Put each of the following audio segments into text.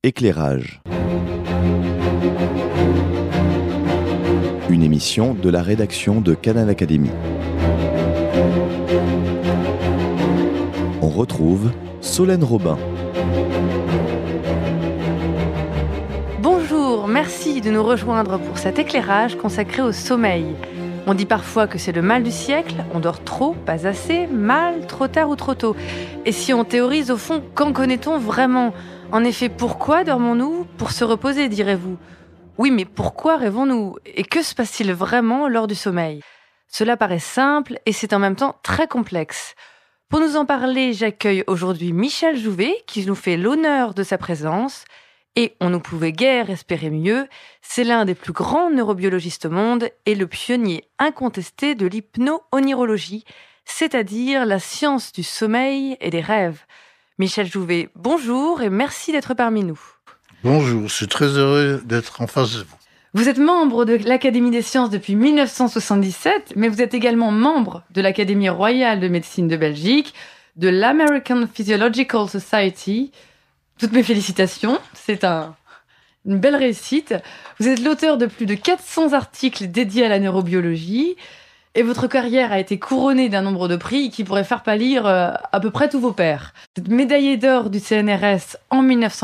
Éclairage. Une émission de la rédaction de Canal Académie. On retrouve Solène Robin. Bonjour, merci de nous rejoindre pour cet éclairage consacré au sommeil. On dit parfois que c'est le mal du siècle, on dort trop, pas assez, mal, trop tard ou trop tôt. Et si on théorise au fond, qu'en connaît-on vraiment ? En effet, pourquoi dormons-nous ? Pour se reposer, direz-vous. Oui, mais pourquoi rêvons-nous ? Et que se passe-t-il vraiment lors du sommeil ? Cela paraît simple et c'est en même temps très complexe. Pour nous en parler, j'accueille aujourd'hui Michel Jouvet, qui nous fait l'honneur de sa présence. Et on ne pouvait guère espérer mieux, c'est l'un des plus grands neurobiologistes au monde et le pionnier incontesté de l'hypno-onirologie, c'est-à-dire la science du sommeil et des rêves. Michel Jouvet, bonjour et merci d'être parmi nous. Bonjour, je suis très heureux d'être en face de vous. Vous êtes membre de l'Académie des sciences depuis 1977, mais vous êtes également membre de l'Académie royale de médecine de Belgique, de l'American Physiological Society. Toutes mes félicitations, c'est une belle réussite. Vous êtes l'auteur de plus de 400 articles dédiés à la neurobiologie et votre carrière a été couronnée d'un nombre de prix qui pourrait faire pâlir à peu près tous vos pairs. Vous êtes médaillé d'or du CNRS en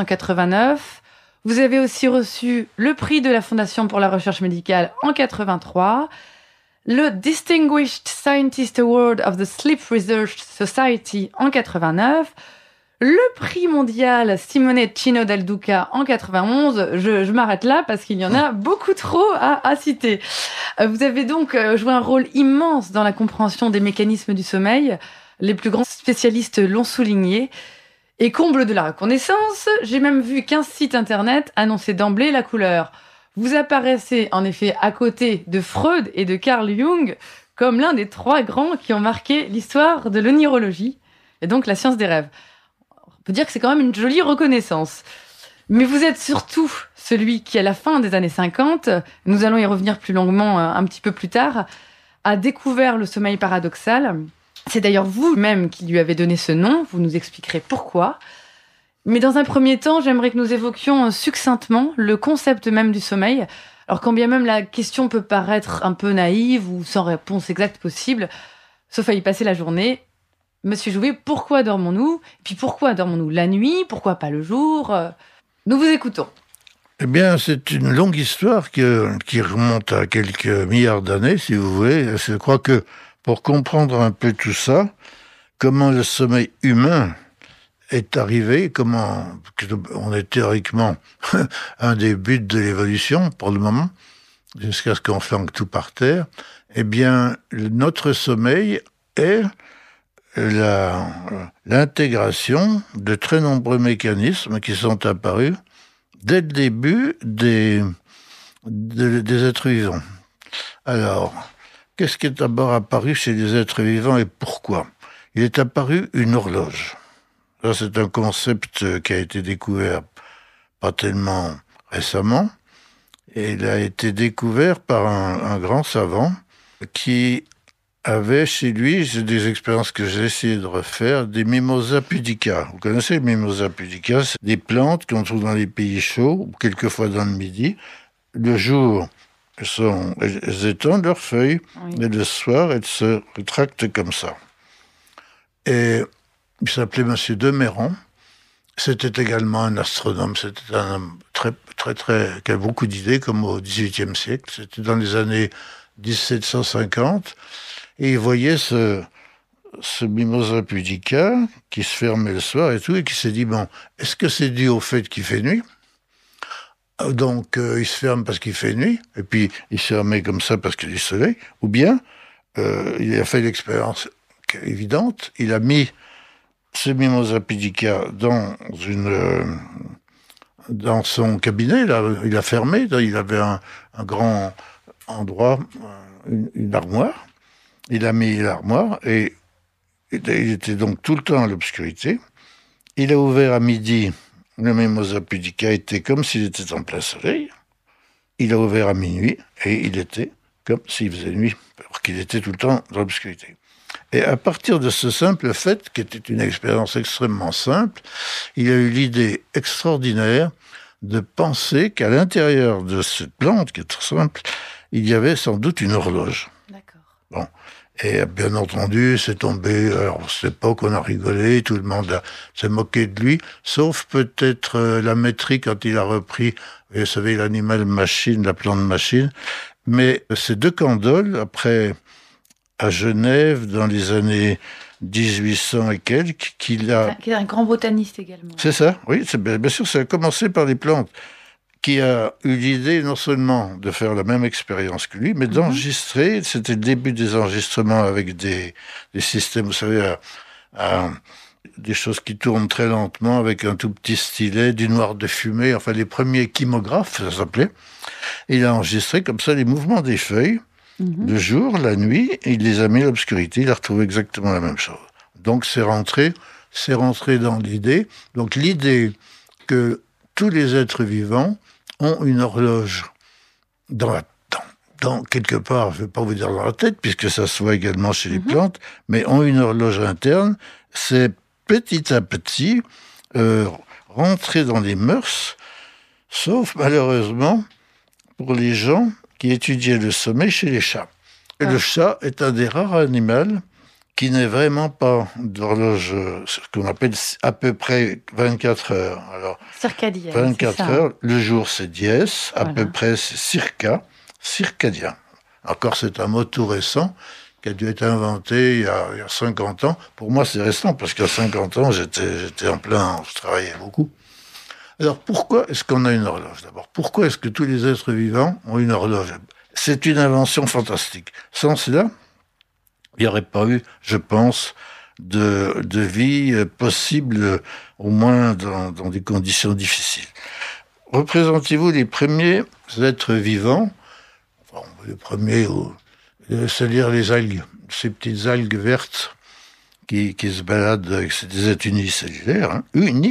1989. Vous avez aussi reçu le prix de la Fondation pour la recherche médicale en 1983, le Distinguished Scientist Award of the Sleep Research Society en 1989, le prix mondial Simonetta del Duca en 91, je m'arrête là parce qu'il y en a beaucoup trop à citer. Vous avez donc joué un rôle immense dans la compréhension des mécanismes du sommeil. Les plus grands spécialistes l'ont souligné. Et comble de la reconnaissance, j'ai même vu qu'un site internet annonçait d'emblée la couleur. Vous apparaissez en effet à côté de Freud et de Carl Jung comme l'un des trois grands qui ont marqué l'histoire de l'onirologie et donc la science des rêves. On peut dire que c'est quand même une jolie reconnaissance. Mais vous êtes surtout celui qui, à la fin des années 50, nous allons y revenir plus longuement un petit peu plus tard, a découvert le sommeil paradoxal. C'est d'ailleurs vous-même qui lui avez donné ce nom, vous nous expliquerez pourquoi. Mais dans un premier temps, j'aimerais que nous évoquions succinctement le concept même du sommeil. Alors quand bien même la question peut paraître un peu naïve ou sans réponse exacte possible, sauf à y passer la journée, Monsieur Jouvet, pourquoi dormons-nous ? Et puis pourquoi dormons-nous la nuit ? Pourquoi pas le jour ? Nous vous écoutons. Eh bien, c'est une longue histoire qui remonte à quelques milliards d'années, si vous voulez. Je crois que pour comprendre un peu tout ça, comment le sommeil humain est arrivé, comment on est théoriquement un des buts de l'évolution pour le moment, jusqu'à ce qu'on flanque tout par terre, eh bien, notre sommeil est l'intégration de très nombreux mécanismes qui sont apparus dès le début des êtres vivants. Alors, qu'est-ce qui est d'abord apparu chez les êtres vivants et pourquoi ? Il est apparu une horloge. Ça, c'est un concept qui a été découvert pas tellement récemment. Et il a été découvert par un grand savant qui avait chez lui, c'est des expériences que j'ai essayé de refaire, des Mimosa pudica. Vous connaissez les Mimosa pudica ? C'est des plantes qu'on trouve dans les pays chauds, ou quelquefois dans le Midi. Le jour, elles étendent leurs feuilles, oui. Et le soir, elles se rétractent comme ça. Et il s'appelait Monsieur de Mairan. C'était également un astronome. C'était un homme qui a beaucoup d'idées, comme au XVIIIe siècle. C'était dans les années 1750. Et il voyait ce Mimosa pudica qui se fermait le soir et tout, et qui s'est dit, bon, est-ce que c'est dû au fait qu'il fait nuit ? Donc, il se ferme parce qu'il fait nuit, et puis il se remet comme ça parce qu'il y a du soleil, ou bien, il a fait l'expérience évidente, il a mis ce Mimosa pudica dans son cabinet, il a fermé, il avait un grand endroit, une armoire. Il a mis l'armoire et il était donc tout le temps à l'obscurité. Il a ouvert à midi, le Mimosa pudica était comme s'il était en plein soleil. Il a ouvert à minuit et il était comme s'il faisait nuit, alors qu'il était tout le temps dans l'obscurité. Et à partir de ce simple fait, qui était une expérience extrêmement simple, il a eu l'idée extraordinaire de penser qu'à l'intérieur de cette plante, qui est très simple, il y avait sans doute une horloge. D'accord. Bon. Et bien entendu, c'est tombé, alors à cette époque, on a rigolé, tout le monde s'est moqué de lui, sauf peut-être la métrie quand il a repris, vous savez, l'animal machine, la plante machine. Mais ces deux Candolle, après, à Genève, dans les années 1800 et quelques, qu'il a... Qui est un grand botaniste également. C'est ça, oui, bien sûr, ça a commencé par les plantes, qui a eu l'idée non seulement de faire la même expérience que lui, mais d'enregistrer, c'était le début des enregistrements avec des systèmes, vous savez, des choses qui tournent très lentement, avec un tout petit stylet, du noir de fumée, enfin les premiers chymographes, ça s'appelait. Et il a enregistré comme ça les mouvements des feuilles, le jour, la nuit, et il les a mis à l'obscurité, il a retrouvé exactement la même chose. Donc c'est rentré dans l'idée. Donc l'idée que tous les êtres vivants ont une horloge dans quelque part, je ne vais pas vous dire dans la tête, puisque ça se voit également chez les plantes, mais ont une horloge interne, c'est petit à petit rentrer dans les mœurs, sauf malheureusement pour les gens qui étudiaient le sommeil chez les chats. Et le chat est un des rares animaux qui n'est vraiment pas d'horloge, ce qu'on appelle à peu près 24 heures. Alors, circadien. 24 heures, le jour c'est dies, à peu près c'est circadien. Encore c'est un mot tout récent qui a dû être inventé il y a 50 ans. Pour moi c'est récent parce qu'à 50 ans j'étais en plein, je travaillais beaucoup. Alors pourquoi est-ce qu'on a une horloge d'abord? Pourquoi est-ce que tous les êtres vivants ont une horloge? C'est une invention fantastique. Sans cela, il n'y aurait pas eu, je pense, de vie possible, au moins dans des conditions difficiles. Représentez-vous les premiers êtres vivants, enfin, les premiers, c'est-à-dire les algues, ces petites algues vertes qui se baladent avec des êtres unicellulaires,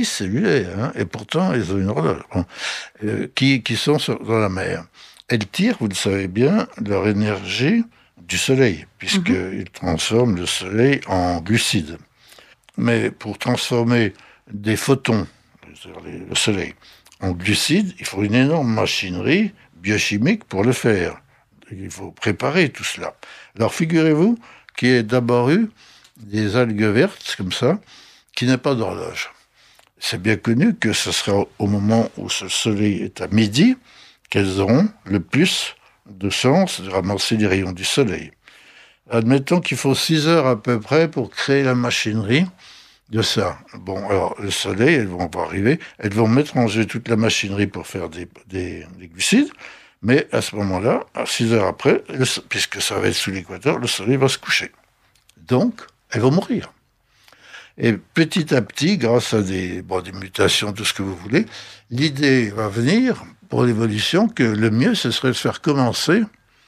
et pourtant ils ont une horloge, qui sont dans la mer. Elles tirent, vous le savez bien, leur énergie du soleil, puisqu'ils transforment le soleil en glucides. Mais pour transformer des photons, c'est-à-dire le soleil, en glucides, il faut une énorme machinerie biochimique pour le faire. Il faut préparer tout cela. Alors figurez-vous qu'il y a d'abord eu des algues vertes, comme ça, qui n'a pas d'horloge. C'est bien connu que ce sera au moment où ce soleil est à midi qu'elles auront le plus de chance de ramasser les rayons du soleil. Admettons qu'il faut 6 heures à peu près pour créer la machinerie de ça. Bon, alors le soleil, elles vont pas arriver, elles vont mettre en jeu toute la machinerie pour faire des glucides, mais à ce moment-là, à 6 heures après, puisque ça va être sous l'équateur, le soleil va se coucher. Donc, elles vont mourir. Et petit à petit, grâce à des mutations, tout ce que vous voulez, l'idée va venir pour l'évolution que le mieux, ce serait de faire commencer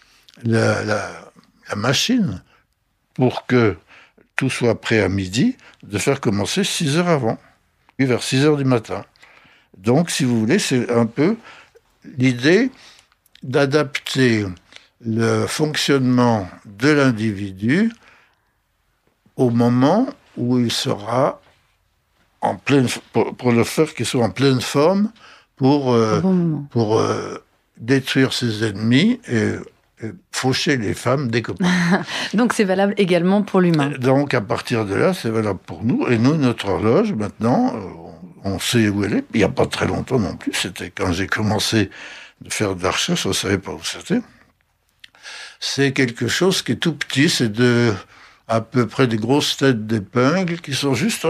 la machine pour que tout soit prêt à midi, de faire commencer 6 heures avant, puis vers 6 heures du matin. Donc, si vous voulez, c'est un peu l'idée d'adapter le fonctionnement de l'individu au moment où il sera en pleine, pour le faire qu'il soit en pleine forme pour détruire ses ennemis et faucher les femmes des copains. Donc c'est valable également pour l'humain. Donc à partir de là, c'est valable pour nous. Et nous, notre horloge, maintenant, on sait où elle est. Il n'y a pas très longtemps non plus. C'était quand j'ai commencé de faire de la recherche, on ne savait pas où c'était. C'est quelque chose qui est tout petit, c'est à peu près des grosses têtes d'épingle qui sont juste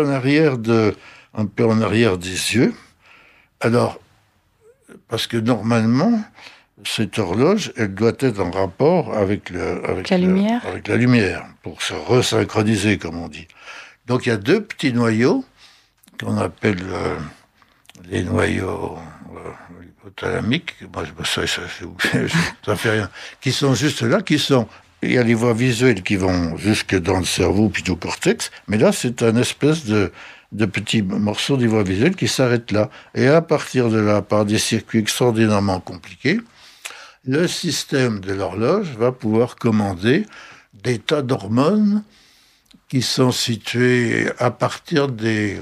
un peu en arrière des yeux. Alors, parce que normalement, cette horloge, elle doit être en rapport avec la lumière, pour se resynchroniser, comme on dit. Donc il y a 2 petits noyaux, qu'on appelle les noyaux hypothalamiques, moi ça fait rien, qui sont juste là, il y a les voies visuelles qui vont jusque dans le cerveau, puis au cortex, mais là c'est un espèce de petits morceaux des voies visuelles qui s'arrêtent là. Et à partir de là, par des circuits extraordinairement compliqués, le système de l'horloge va pouvoir commander des tas d'hormones qui sont situés à partir des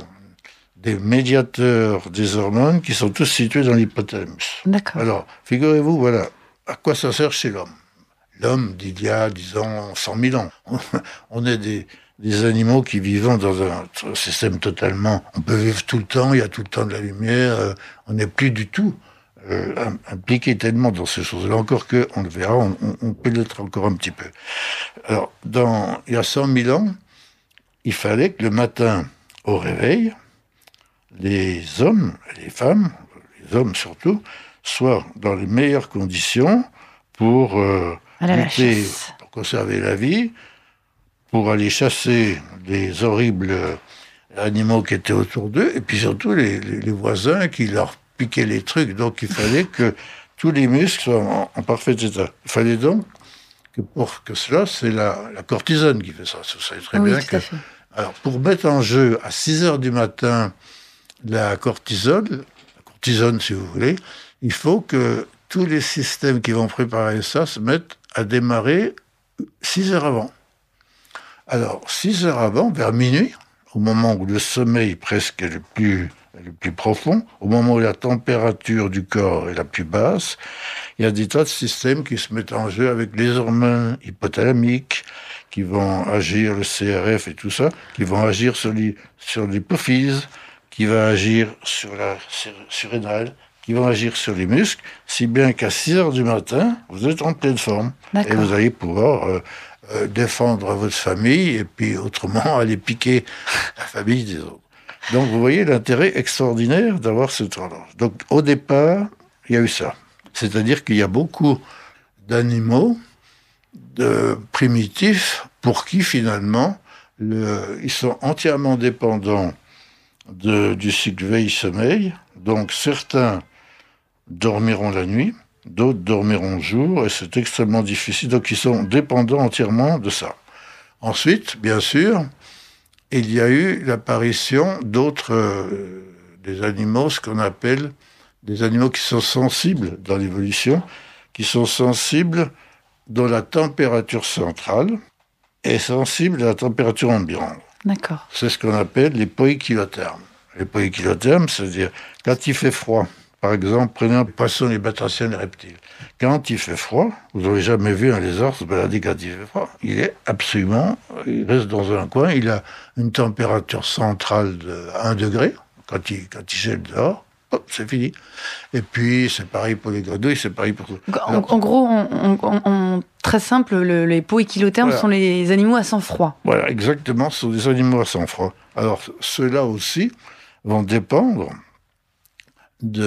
médiateurs des hormones qui sont tous situés dans l'hypothalamus. D'accord. Alors, figurez-vous, voilà, à quoi ça sert chez l'homme. L'homme d'il y a, disons, 100 000 ans. On est des animaux qui vivent dans un système totalement... On peut vivre tout le temps, il y a tout le temps de la lumière, on n'est plus du tout impliqué tellement dans ces choses-là, encore qu'on le verra, on peut l'être encore un petit peu. Alors, il y a 100 000 ans, il fallait que le matin, au réveil, les hommes et les femmes, les hommes surtout, soient dans les meilleures conditions pour lutter, pour conserver la vie, pour aller chasser les horribles animaux qui étaient autour d'eux, et puis surtout les voisins qui leur piquaient les trucs. Donc il fallait que tous les muscles soient en parfait état. Il fallait donc que pour que cela, c'est la cortisone qui fait ça. Vous savez très bien que... Alors pour mettre en jeu à 6 heures du matin la cortisone si vous voulez, il faut que tous les systèmes qui vont préparer ça se mettent à démarrer 6 heures avant. Alors, 6 heures avant, vers minuit, au moment où le sommeil presque est le plus profond, au moment où la température du corps est la plus basse, il y a des tas de systèmes qui se mettent en jeu avec les hormones hypothalamiques, qui vont agir, le CRF et tout ça, qui vont agir sur l'hypophyse, qui va agir sur la surrénale, qui vont agir sur les muscles, si bien qu'à 6 heures du matin, vous êtes en pleine forme. D'accord. Et vous allez pouvoir défendre votre famille et puis autrement aller piquer la famille des autres. Donc vous voyez l'intérêt extraordinaire d'avoir cette horloge. Donc au départ, il y a eu ça. C'est-à-dire qu'il y a beaucoup d'animaux primitifs pour qui finalement ils sont entièrement dépendants du cycle veille-sommeil. Donc certains dormiront la nuit, d'autres dormiront le jour, et c'est extrêmement difficile. Donc ils sont dépendants entièrement de ça. Ensuite, bien sûr, il y a eu l'apparition d'autres des animaux, ce qu'on appelle des animaux qui sont sensibles dans l'évolution, qui sont sensibles dont la température centrale est sensible à la température ambiante. D'accord. C'est ce qu'on appelle les poikilothermes. Les poikilothermes, c'est-à-dire quand il fait froid, par exemple, prenez les poissons, les batraciens, les reptiles. Quand il fait froid, vous n'aurez jamais vu un lézard se balader quand il fait froid. Il reste dans un coin, il a une température centrale de 1 degré. Quand il gèle dehors, hop, c'est fini. Et puis, c'est pareil pour les grenouilles, c'est pareil pour tout. En gros, très simple, les poikilothermes sont les animaux à sang froid. Voilà, exactement, ce sont des animaux à sang froid. Alors, ceux-là aussi vont dépendre du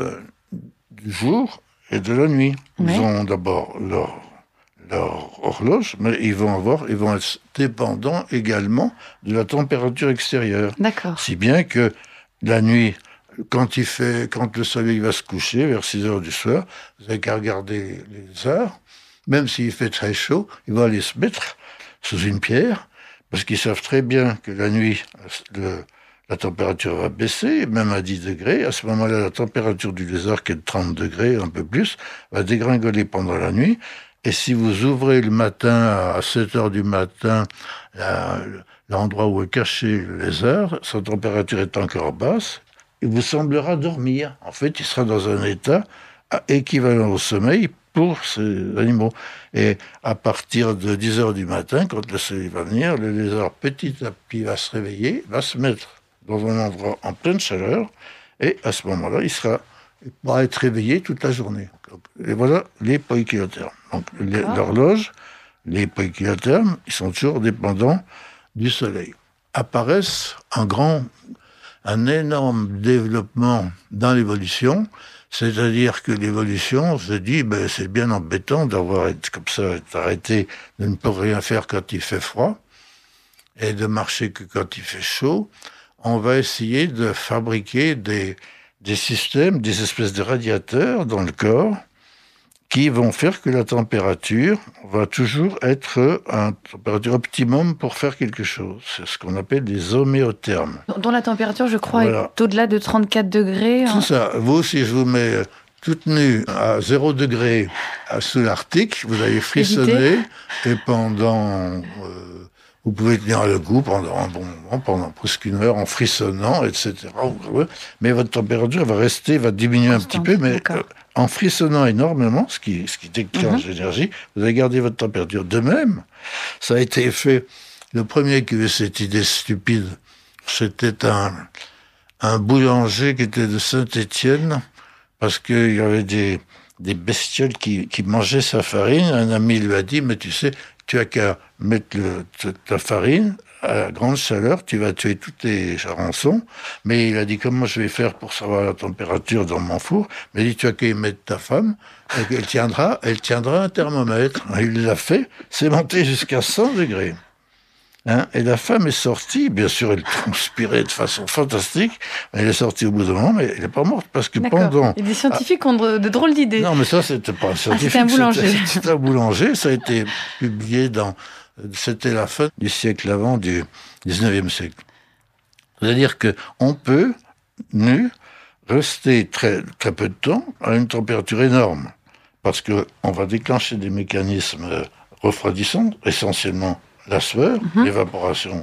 jour et de la nuit. Ils ont d'abord leur horloge, mais ils vont être dépendants également de la température extérieure. D'accord. Si bien que la nuit, quand le soleil va se coucher vers 6 heures du soir, vous n'avez qu'à regarder les heures, même s'il fait très chaud, ils vont aller se mettre sous une pierre, parce qu'ils savent très bien que la nuit, la température va baisser, même à 10 degrés. À ce moment-là, la température du lézard, qui est de 30 degrés, un peu plus, va dégringoler pendant la nuit. Et si vous ouvrez le matin, à 7 heures du matin, l'endroit où est caché le lézard, sa température est encore basse, il vous semblera dormir. En fait, il sera dans un état équivalent au sommeil pour ces animaux. Et à partir de 10 heures du matin, quand le soleil va venir, le lézard petit à petit va se réveiller, va se mettre dans un endroit en pleine chaleur, et à ce moment-là, il pourra être réveillé toute la journée. Et voilà les poikilothermes. Donc l'horloge, les poikilothermes, ils sont toujours dépendants du soleil. Apparaissent un énorme développement dans l'évolution, c'est-à-dire que l'évolution se dit, c'est bien embêtant d'avoir été comme ça, être arrêté de ne pas rien faire quand il fait froid, et de marcher que quand il fait chaud. On va essayer de fabriquer des systèmes, des espèces de radiateurs dans le corps qui vont faire que la température va toujours être à une température optimum pour faire quelque chose. C'est ce qu'on appelle des homéothermes. Dont la température, je crois, est au-delà de 34 degrés. C'est ça. Vous, si je vous mets toute nue à 0 degré sous l'Arctique, vous allez frissonner et pendant Vous pouvez tenir le coup pendant un bon moment, pendant presque 1 heure, en frissonnant, etc. Mais votre température va diminuer un petit peu, mais en frissonnant énormément, ce qui déclenche l'énergie, vous allez garder votre température. De même, ça a été fait. Le premier qui a eu cette idée stupide, c'était un boulanger qui était de Saint-Étienne, parce qu'il y avait des bestioles qui mangeaient sa farine. Un ami lui a dit, mais tu sais, tu as qu'à mettre ta farine à grande chaleur, tu vas tuer toutes les charançons. Mais il a dit, comment je vais faire pour savoir la température dans mon four? Mais il dit, tu as qu'à y mettre ta femme, elle tiendra un thermomètre. Il l'a fait, c'est monté jusqu'à 100 degrés. Et la femme est sortie, bien sûr, elle transpirait de façon fantastique, mais elle est sortie au bout d'un moment, mais elle n'est pas morte, parce que pendant... Et des scientifiques ont de drôles d'idées. Non, mais ça, c'était pas un scientifique. C'était un boulanger. C'était un boulanger, ça a été publié c'était la fin du siècle avant, du 19e siècle. C'est-à-dire qu'on peut, nu, rester très, très peu de temps à une température énorme, parce qu'on va déclencher des mécanismes refroidissants, essentiellement la sueur, l'évaporation,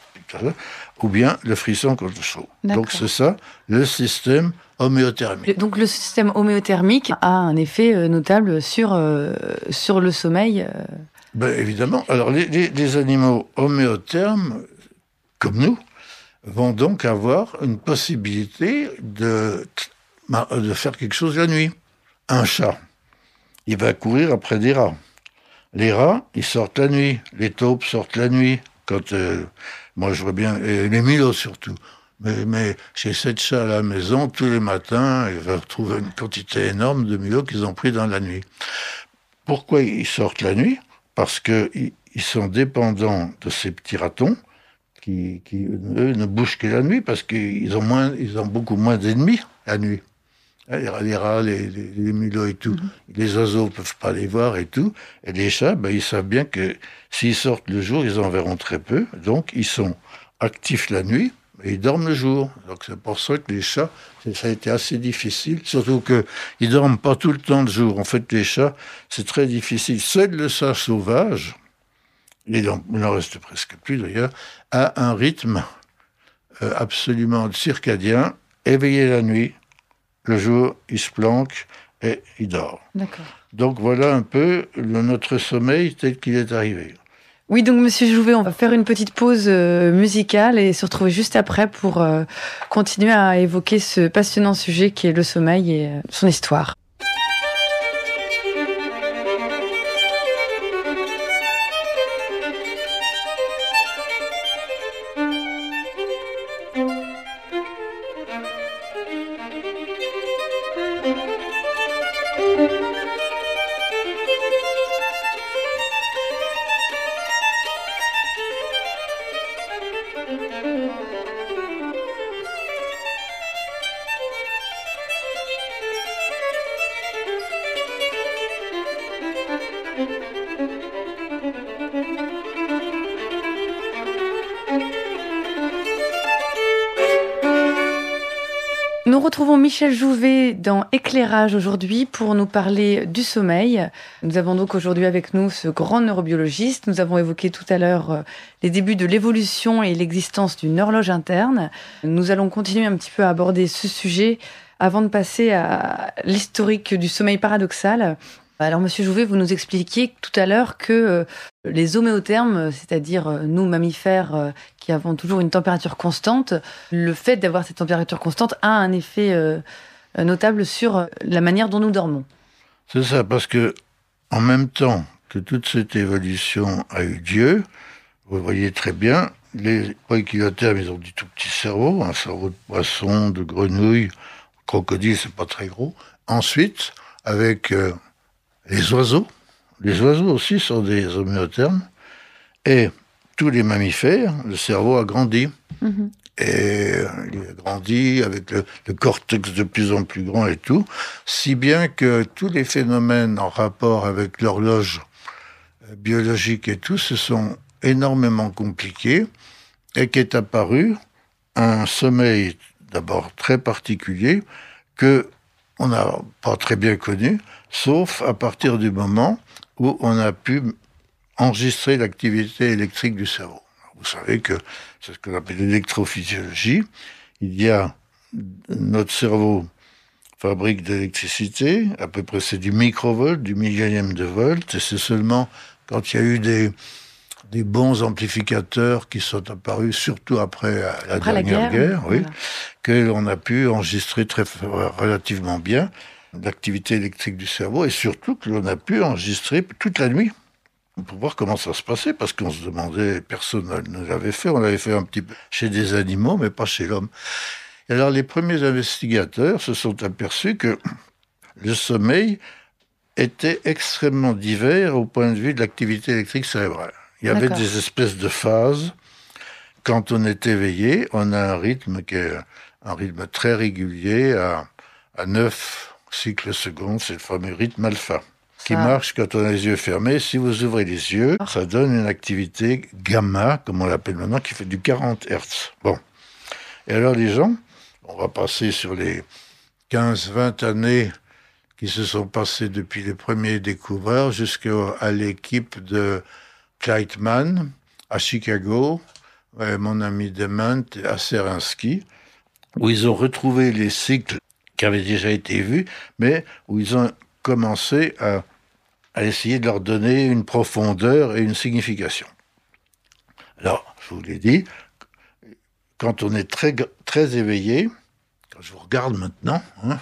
ou bien le frisson contre le chaud. Donc c'est ça, le système homéothermique. Donc le système homéothermique a un effet notable sur le sommeil. Ben, évidemment. Alors les animaux homéothermes, comme nous, vont donc avoir une possibilité de faire quelque chose la nuit. Un chat, il va courir après des rats. Les rats, ils sortent la nuit. Les taupes sortent la nuit. Moi, je vois bien, et les mulots surtout. Mais j'ai 7 chats à la maison, tous les matins, ils vont retrouver une quantité énorme de mulots qu'ils ont pris dans la nuit. Pourquoi ils sortent la nuit? Parce qu'ils sont dépendants de ces petits ratons qui eux, ne bougent que la nuit, parce qu'ils ont beaucoup moins d'ennemis la nuit. Les rats, les mulots et tout. Les oiseaux ne peuvent pas les voir et tout. Et les chats, ils savent bien que s'ils sortent le jour, ils en verront très peu. Donc, ils sont actifs la nuit et ils dorment le jour. Donc, c'est pour ça que les chats, ça a été assez difficile. Surtout qu'ils dorment pas tout le temps le jour. En fait, les chats, c'est très difficile. Seul le chat sauvage, il n'en reste presque plus d'ailleurs, a un rythme absolument circadien, éveillé la nuit. Le jour, il se planque et il dort. D'accord. Donc voilà un peu notre sommeil tel qu'il est arrivé. Oui, donc Monsieur Jouvet, on va faire une petite pause musicale et se retrouver juste après pour continuer à évoquer ce passionnant sujet qui est le sommeil et son histoire. Nous retrouvons Michel Jouvet dans Éclairage aujourd'hui pour nous parler du sommeil. Nous avons donc aujourd'hui avec nous ce grand neurobiologiste. Nous avons évoqué tout à l'heure les débuts de l'évolution et l'existence d'une horloge interne. Nous allons continuer un petit peu à aborder ce sujet avant de passer à l'historique du sommeil paradoxal. Alors, Monsieur Jouvet, vous nous expliquiez tout à l'heure que les homéothermes, c'est-à-dire nous, mammifères, qui avons toujours une température constante, le fait d'avoir cette température constante a un effet notable sur la manière dont nous dormons. C'est ça, parce que en même temps que toute cette évolution a eu lieu, vous voyez très bien, les poikilothermes, ils ont du tout petit cerveau, un cerveau de poisson, de grenouille, crocodile, c'est pas très gros. Ensuite, avec les oiseaux aussi sont des homéothermes, et tous les mammifères, le cerveau a grandi. Et il a grandi avec le cortex de plus en plus grand et tout, si bien que tous les phénomènes en rapport avec l'horloge biologique et tout se sont énormément compliqués, et qu'est apparu un sommeil d'abord très particulier que on n'a pas très bien connu, sauf à partir du moment où on a pu enregistrer l'activité électrique du cerveau. Vous savez que c'est ce qu'on appelle l'électrophysiologie. Il y a notre cerveau fabrique de l'électricité, à peu près c'est du microvolt, du millionième de volt, et c'est seulement quand il y a eu des bons amplificateurs qui sont apparus, surtout après la dernière guerre, oui, voilà, que l'on a pu enregistrer relativement bien l'activité électrique du cerveau, et surtout que l'on a pu enregistrer toute la nuit pour voir comment ça se passait, parce qu'on se demandait, personne ne l'avait fait, on l'avait fait un petit peu chez des animaux, mais pas chez l'homme. Et alors les premiers investigateurs se sont aperçus que le sommeil était extrêmement divers au point de vue de l'activité électrique cérébrale. Il y avait des espèces de phases. Quand on est éveillé, on a un rythme qui est un rythme très régulier à 9 cycles secondes, c'est le fameux rythme alpha, qui marche quand on a les yeux fermés. Si vous ouvrez les yeux, ça donne une activité gamma, comme on l'appelle maintenant, qui fait du 40 Hertz. Bon. Et alors les gens, on va passer sur les 15-20 années qui se sont passées depuis les premiers découvreurs jusqu'à l'équipe de Kleitman à Chicago, mon ami Dement à Serinsky, où ils ont retrouvé les cycles qui avaient déjà été vus, mais où ils ont commencé à essayer de leur donner une profondeur et une signification. Alors, je vous l'ai dit, quand on est très éveillé, quand je vous regarde maintenant,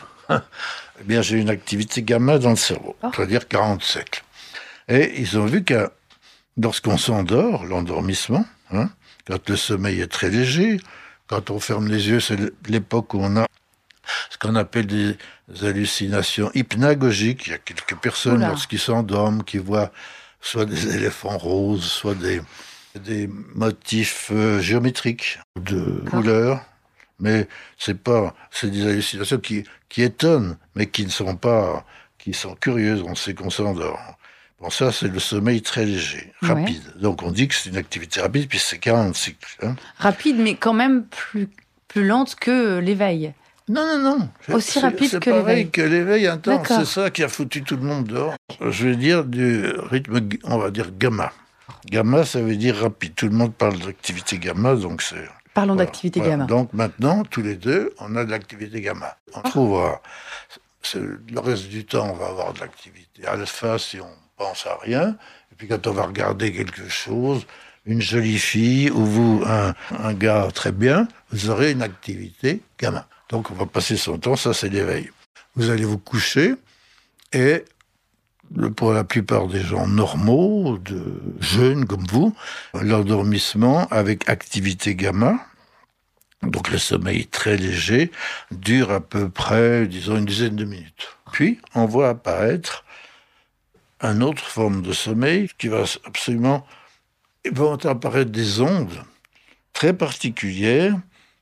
eh bien j'ai une activité gamma dans le cerveau, c'est-à-dire 40 cycles. Et ils ont vu que lorsqu'on s'endort, l'endormissement, quand le sommeil est très léger, quand on ferme les yeux, c'est l'époque où on a ce qu'on appelle des hallucinations hypnagogiques. Il y a quelques personnes, lorsqu'ils s'endorment, qui voient soit des éléphants roses, soit des motifs géométriques de couleurs. Mais c'est des hallucinations qui étonnent, mais qui sont curieuses. On sait qu'on s'endort. Bon, ça, c'est le sommeil très léger, rapide. Ouais. Donc, on dit que c'est une activité rapide, puis c'est 40 cycles. Rapide, mais quand même plus lente que l'éveil. Non. Aussi rapide que l'éveil. C'est pareil que l'éveil intense. C'est ça qui a foutu tout le monde dehors. Je vais dire du rythme, on va dire gamma. Gamma, ça veut dire rapide. Tout le monde parle d'activité gamma, donc c'est... Parlons d'activité gamma. Donc maintenant, tous les deux, on a de l'activité gamma. On trouvera... Le reste du temps, on va avoir de l'activité alpha si on pense à rien. Et puis quand on va regarder quelque chose, une jolie fille ou vous, un gars très bien, vous aurez une activité gamma. Donc on va passer son temps, ça c'est l'éveil. Vous allez vous coucher et pour la plupart des gens normaux, jeunes comme vous, l'endormissement avec activité gamma, donc le sommeil très léger, dure à peu près, disons, une dizaine de minutes. Puis on voit apparaître une autre forme de sommeil qui va absolument... vont apparaître des ondes très particulières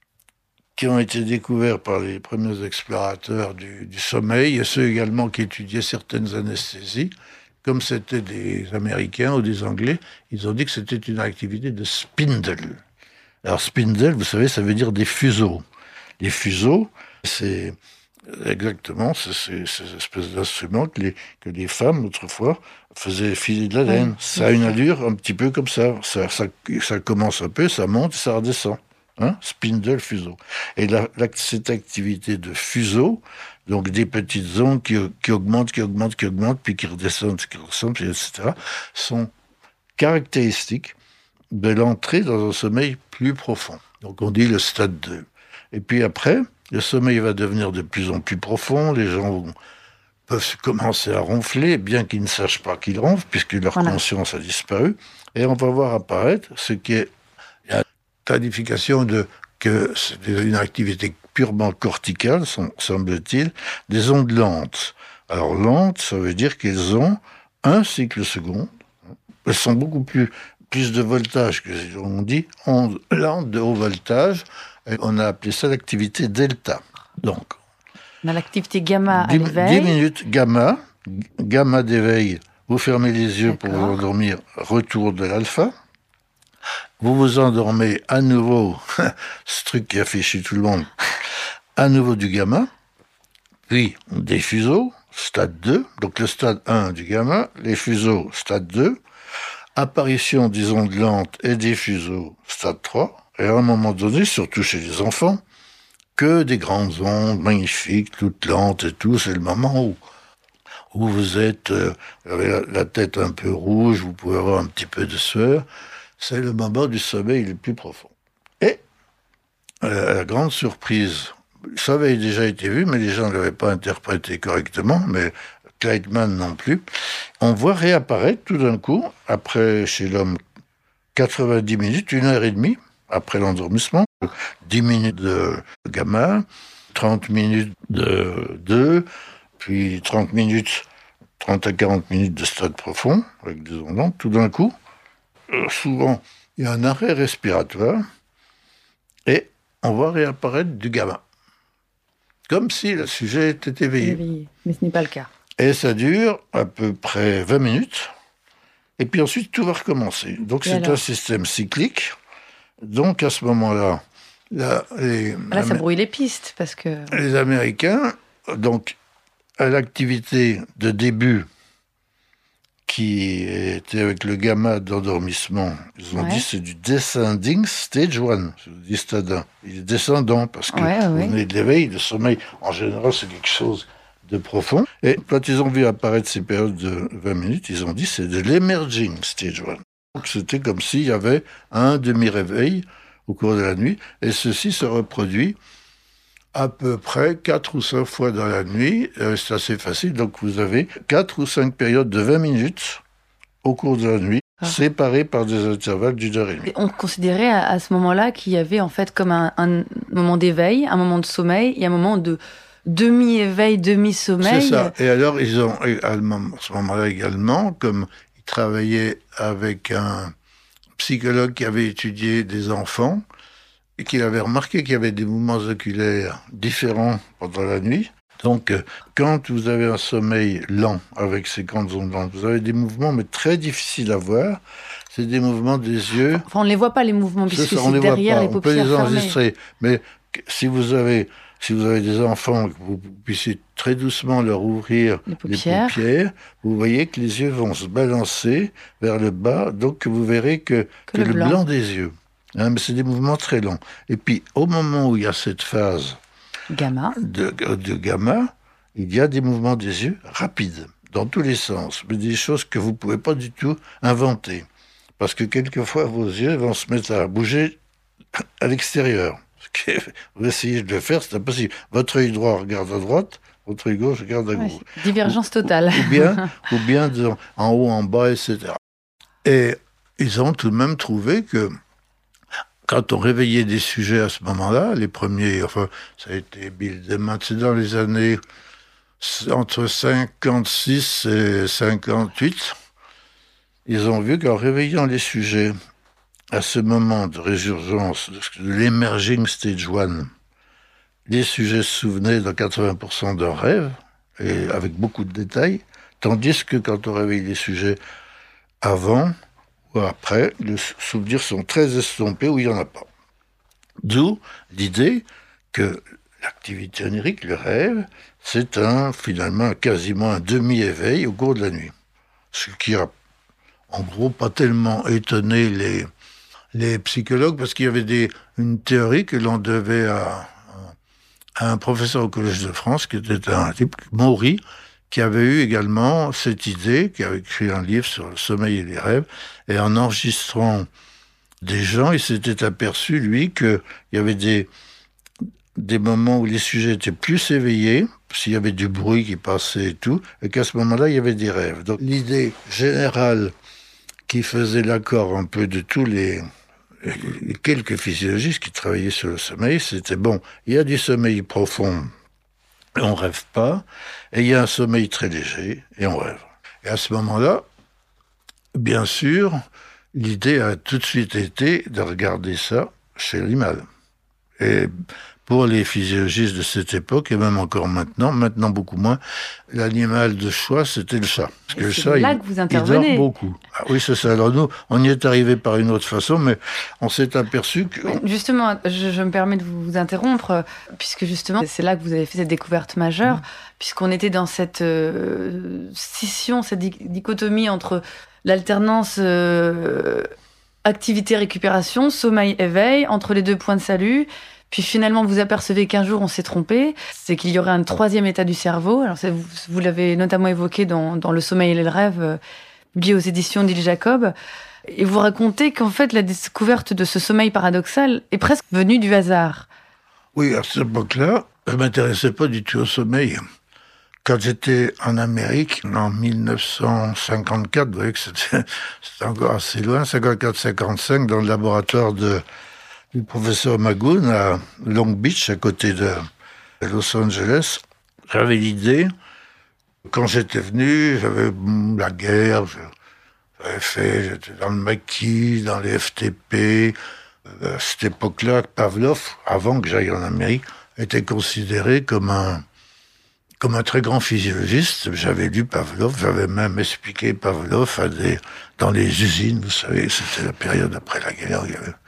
qui ont été découvertes par les premiers explorateurs du sommeil et ceux également qui étudiaient certaines anesthésies. Comme c'était des Américains ou des Anglais, ils ont dit que c'était une activité de spindle. Alors spindle, vous savez, ça veut dire des fuseaux. Les fuseaux, c'est exactement ces espèces d'instruments que les femmes, autrefois, faisaient filer de la laine. Ça a une allure un petit peu comme ça. Ça commence un peu, ça monte, ça redescend. Spindle, fuseau. Et cette activité de fuseau, donc des petites ondes qui augmentent, puis qui redescendent, puis etc., sont caractéristiques de l'entrée dans un sommeil plus profond. Donc on dit le stade 2. Et puis après, le sommeil va devenir de plus en plus profond, les gens peuvent commencer à ronfler, bien qu'ils ne sachent pas qu'ils ronflent, puisque leur conscience a disparu, et on va voir apparaître ce qui est la qualification que c'est une activité purement corticale, semble-t-il, des ondes lentes. Alors lentes, ça veut dire qu'elles ont un cycle seconde, elles sont beaucoup plus de voltage, que on dit ondes lentes de haut voltage. Et on a appelé ça l'activité delta. Donc, on a l'activité gamma à l'éveil. 10 minutes gamma d'éveil. Vous fermez les yeux pour vous endormir. Retour de l'alpha. Vous vous endormez à nouveau. Ce truc qui a fait chier tout le monde. À nouveau du gamma. Puis des fuseaux, stade 2. Donc le stade 1 du gamma. Les fuseaux, stade 2. apparition des ondes lentes et diffuses au stade 3, et à un moment donné, surtout chez les enfants, que des grandes ondes magnifiques, toutes lentes et tout. C'est le moment où vous êtes, vous avez la tête un peu rouge, vous pouvez avoir un petit peu de sueur. C'est le moment du sommeil le plus profond. Et la grande surprise, ça avait déjà été vu, mais les gens ne l'avaient pas interprété correctement, mais Kleitman non plus. On voit réapparaître tout d'un coup, après chez l'homme, 90 minutes, 1h30 après l'endormissement, 10 minutes de gamma, 30 minutes de 2, puis 30 à 40 minutes de stade profond, avec des ondes lentes. Tout d'un coup, souvent, il y a un arrêt respiratoire, et on voit réapparaître du gamma. Comme si le sujet était éveillé. Mais ce n'est pas le cas. Et ça dure à peu près 20 minutes. Et puis ensuite, tout va recommencer. Donc, c'est un système cyclique. Donc, à ce moment-là... Là, ça brouille les pistes, parce que... Les Américains, donc, à l'activité de début, qui était avec le gamma d'endormissement, ils ont dit c'est du descending stage 1. Je dis stade 1. Il est descendant, parce que vous venez de l'éveil, le sommeil, en général, c'est quelque chose de profond. Et quand ils ont vu apparaître ces périodes de 20 minutes, ils ont dit c'est de l'emerging stage 1. Donc c'était comme s'il y avait un demi-réveil au cours de la nuit, et ceci se reproduit à peu près 4 ou 5 fois dans la nuit. C'est assez facile, donc vous avez 4 ou 5 périodes de 20 minutes au cours de la nuit, séparées par des intervalles d'1h30. On considérait à ce moment-là qu'il y avait en fait comme un moment d'éveil, un moment de sommeil et un moment de demi-éveil, demi-sommeil. C'est ça. Et alors, ils ont, à ce moment-là également, comme ils travaillaient avec un psychologue qui avait étudié des enfants, et qu'il avait remarqué qu'il y avait des mouvements oculaires différents pendant la nuit. Donc, quand vous avez un sommeil lent avec ces grandes ondes lentes, vous avez des mouvements, mais très difficiles à voir. C'est des mouvements des yeux. Enfin, on ne les voit pas, les mouvements, puisque c'est derrière les paupières fermées. On peut les enregistrer. Mais si vous avez des enfants, que vous puissiez très doucement leur ouvrir les paupières, vous voyez que les yeux vont se balancer vers le bas, donc vous verrez que le blanc des yeux. Mais c'est des mouvements très longs. Et puis, au moment où il y a cette phase gamma. De gamma, il y a des mouvements des yeux rapides, dans tous les sens, mais des choses que vous ne pouvez pas du tout inventer. Parce que quelquefois, vos yeux vont se mettre à bouger à l'extérieur. Vous essayez de le faire, c'est impossible. Votre œil droit regarde à droite, votre œil gauche regarde à gauche. Divergence totale. Ou bien en haut, en bas, etc. Et ils ont tout de même trouvé que quand on réveillait des sujets à ce moment-là, les premiers, enfin, ça a été Bill Deman, c'est dans les années entre 56 et 58, ils ont vu qu'en réveillant les sujets à ce moment de résurgence de l'emerging stage 1, les sujets se souvenaient dans 80% d'un rêve, et avec beaucoup de détails, tandis que quand on réveille les sujets avant ou après, les souvenirs sont très estompés ou il n'y en a pas. D'où l'idée que l'activité onirique, le rêve, c'est finalement quasiment un demi-éveil au cours de la nuit. Ce qui a, en gros, pas tellement étonné les psychologues, parce qu'il y avait une théorie que l'on devait à un professeur au Collège de France, qui était un type, Maury, qui avait eu également cette idée, qui avait écrit un livre sur le sommeil et les rêves, et en enregistrant des gens, il s'était aperçu, lui, qu'il y avait des moments où les sujets étaient plus éveillés, s'il y avait du bruit qui passait et tout, et qu'à ce moment-là, il y avait des rêves. Donc l'idée générale qui faisait l'accord un peu de tous les quelques physiologistes qui travaillaient sur le sommeil, c'était bon, il y a du sommeil profond, et on rêve pas, et il y a un sommeil très léger, et on rêve. Et à ce moment-là, bien sûr, l'idée a tout de suite été de regarder ça chez l'animal. Et pour les physiologistes de cette époque, et même encore maintenant beaucoup moins, l'animal de choix, c'était le chat. Parce que le chat, que vous intervenez. Il dort beaucoup. Ah oui, c'est ça. Alors nous, on y est arrivé par une autre façon, mais on s'est aperçu que... Justement, je me permets de vous interrompre, puisque justement, c'est là que vous avez fait cette découverte majeure, puisqu'on était dans cette scission, cette dichotomie entre l'alternance activité-récupération, sommeil-éveil, entre les deux points de salut. Puis finalement, vous apercevez qu'un jour, on s'est trompé. C'est qu'il y aurait un troisième état du cerveau. Alors, vous l'avez notamment évoqué dans Le sommeil et le rêve, publié aux éditions d'Il Jacob. Et vous racontez qu'en fait, la découverte de ce sommeil paradoxal est presque venue du hasard. Oui, à cette époque-là, je ne m'intéressais pas du tout au sommeil. Quand j'étais en Amérique, en 1954, vous voyez que c'était encore assez loin, 54-55, dans le laboratoire du professeur Magoon à Long Beach, à côté de Los Angeles. J'avais l'idée, quand j'étais venu, j'avais la guerre, j'étais dans le maquis, dans les FTP. À cette époque-là, Pavlov, avant que j'aille en Amérique, était considéré comme un très grand physiologiste. J'avais lu Pavlov, j'avais même expliqué Pavlov dans les usines, vous savez, c'était la période après la guerre.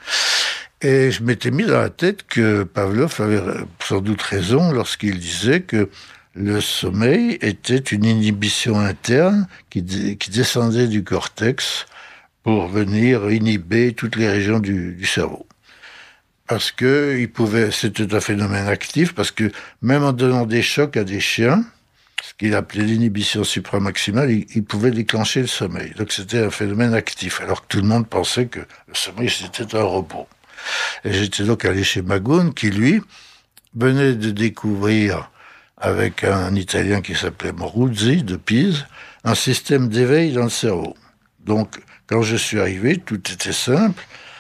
Et je m'étais mis dans la tête que Pavlov avait sans doute raison lorsqu'il disait que le sommeil était une inhibition interne qui descendait du cortex pour venir inhiber toutes les régions du cerveau. Parce que c'était un phénomène actif, parce que même en donnant des chocs à des chiens, ce qu'il appelait l'inhibition supramaximale, il pouvait déclencher le sommeil. Donc c'était un phénomène actif, alors que tout le monde pensait que le sommeil c'était un repos. Et j'étais donc allé chez Magoon, qui lui venait de découvrir, avec un Italien qui s'appelait Moruzzi de Pise, un système d'éveil dans le cerveau. Donc quand je suis arrivé, tout était simple.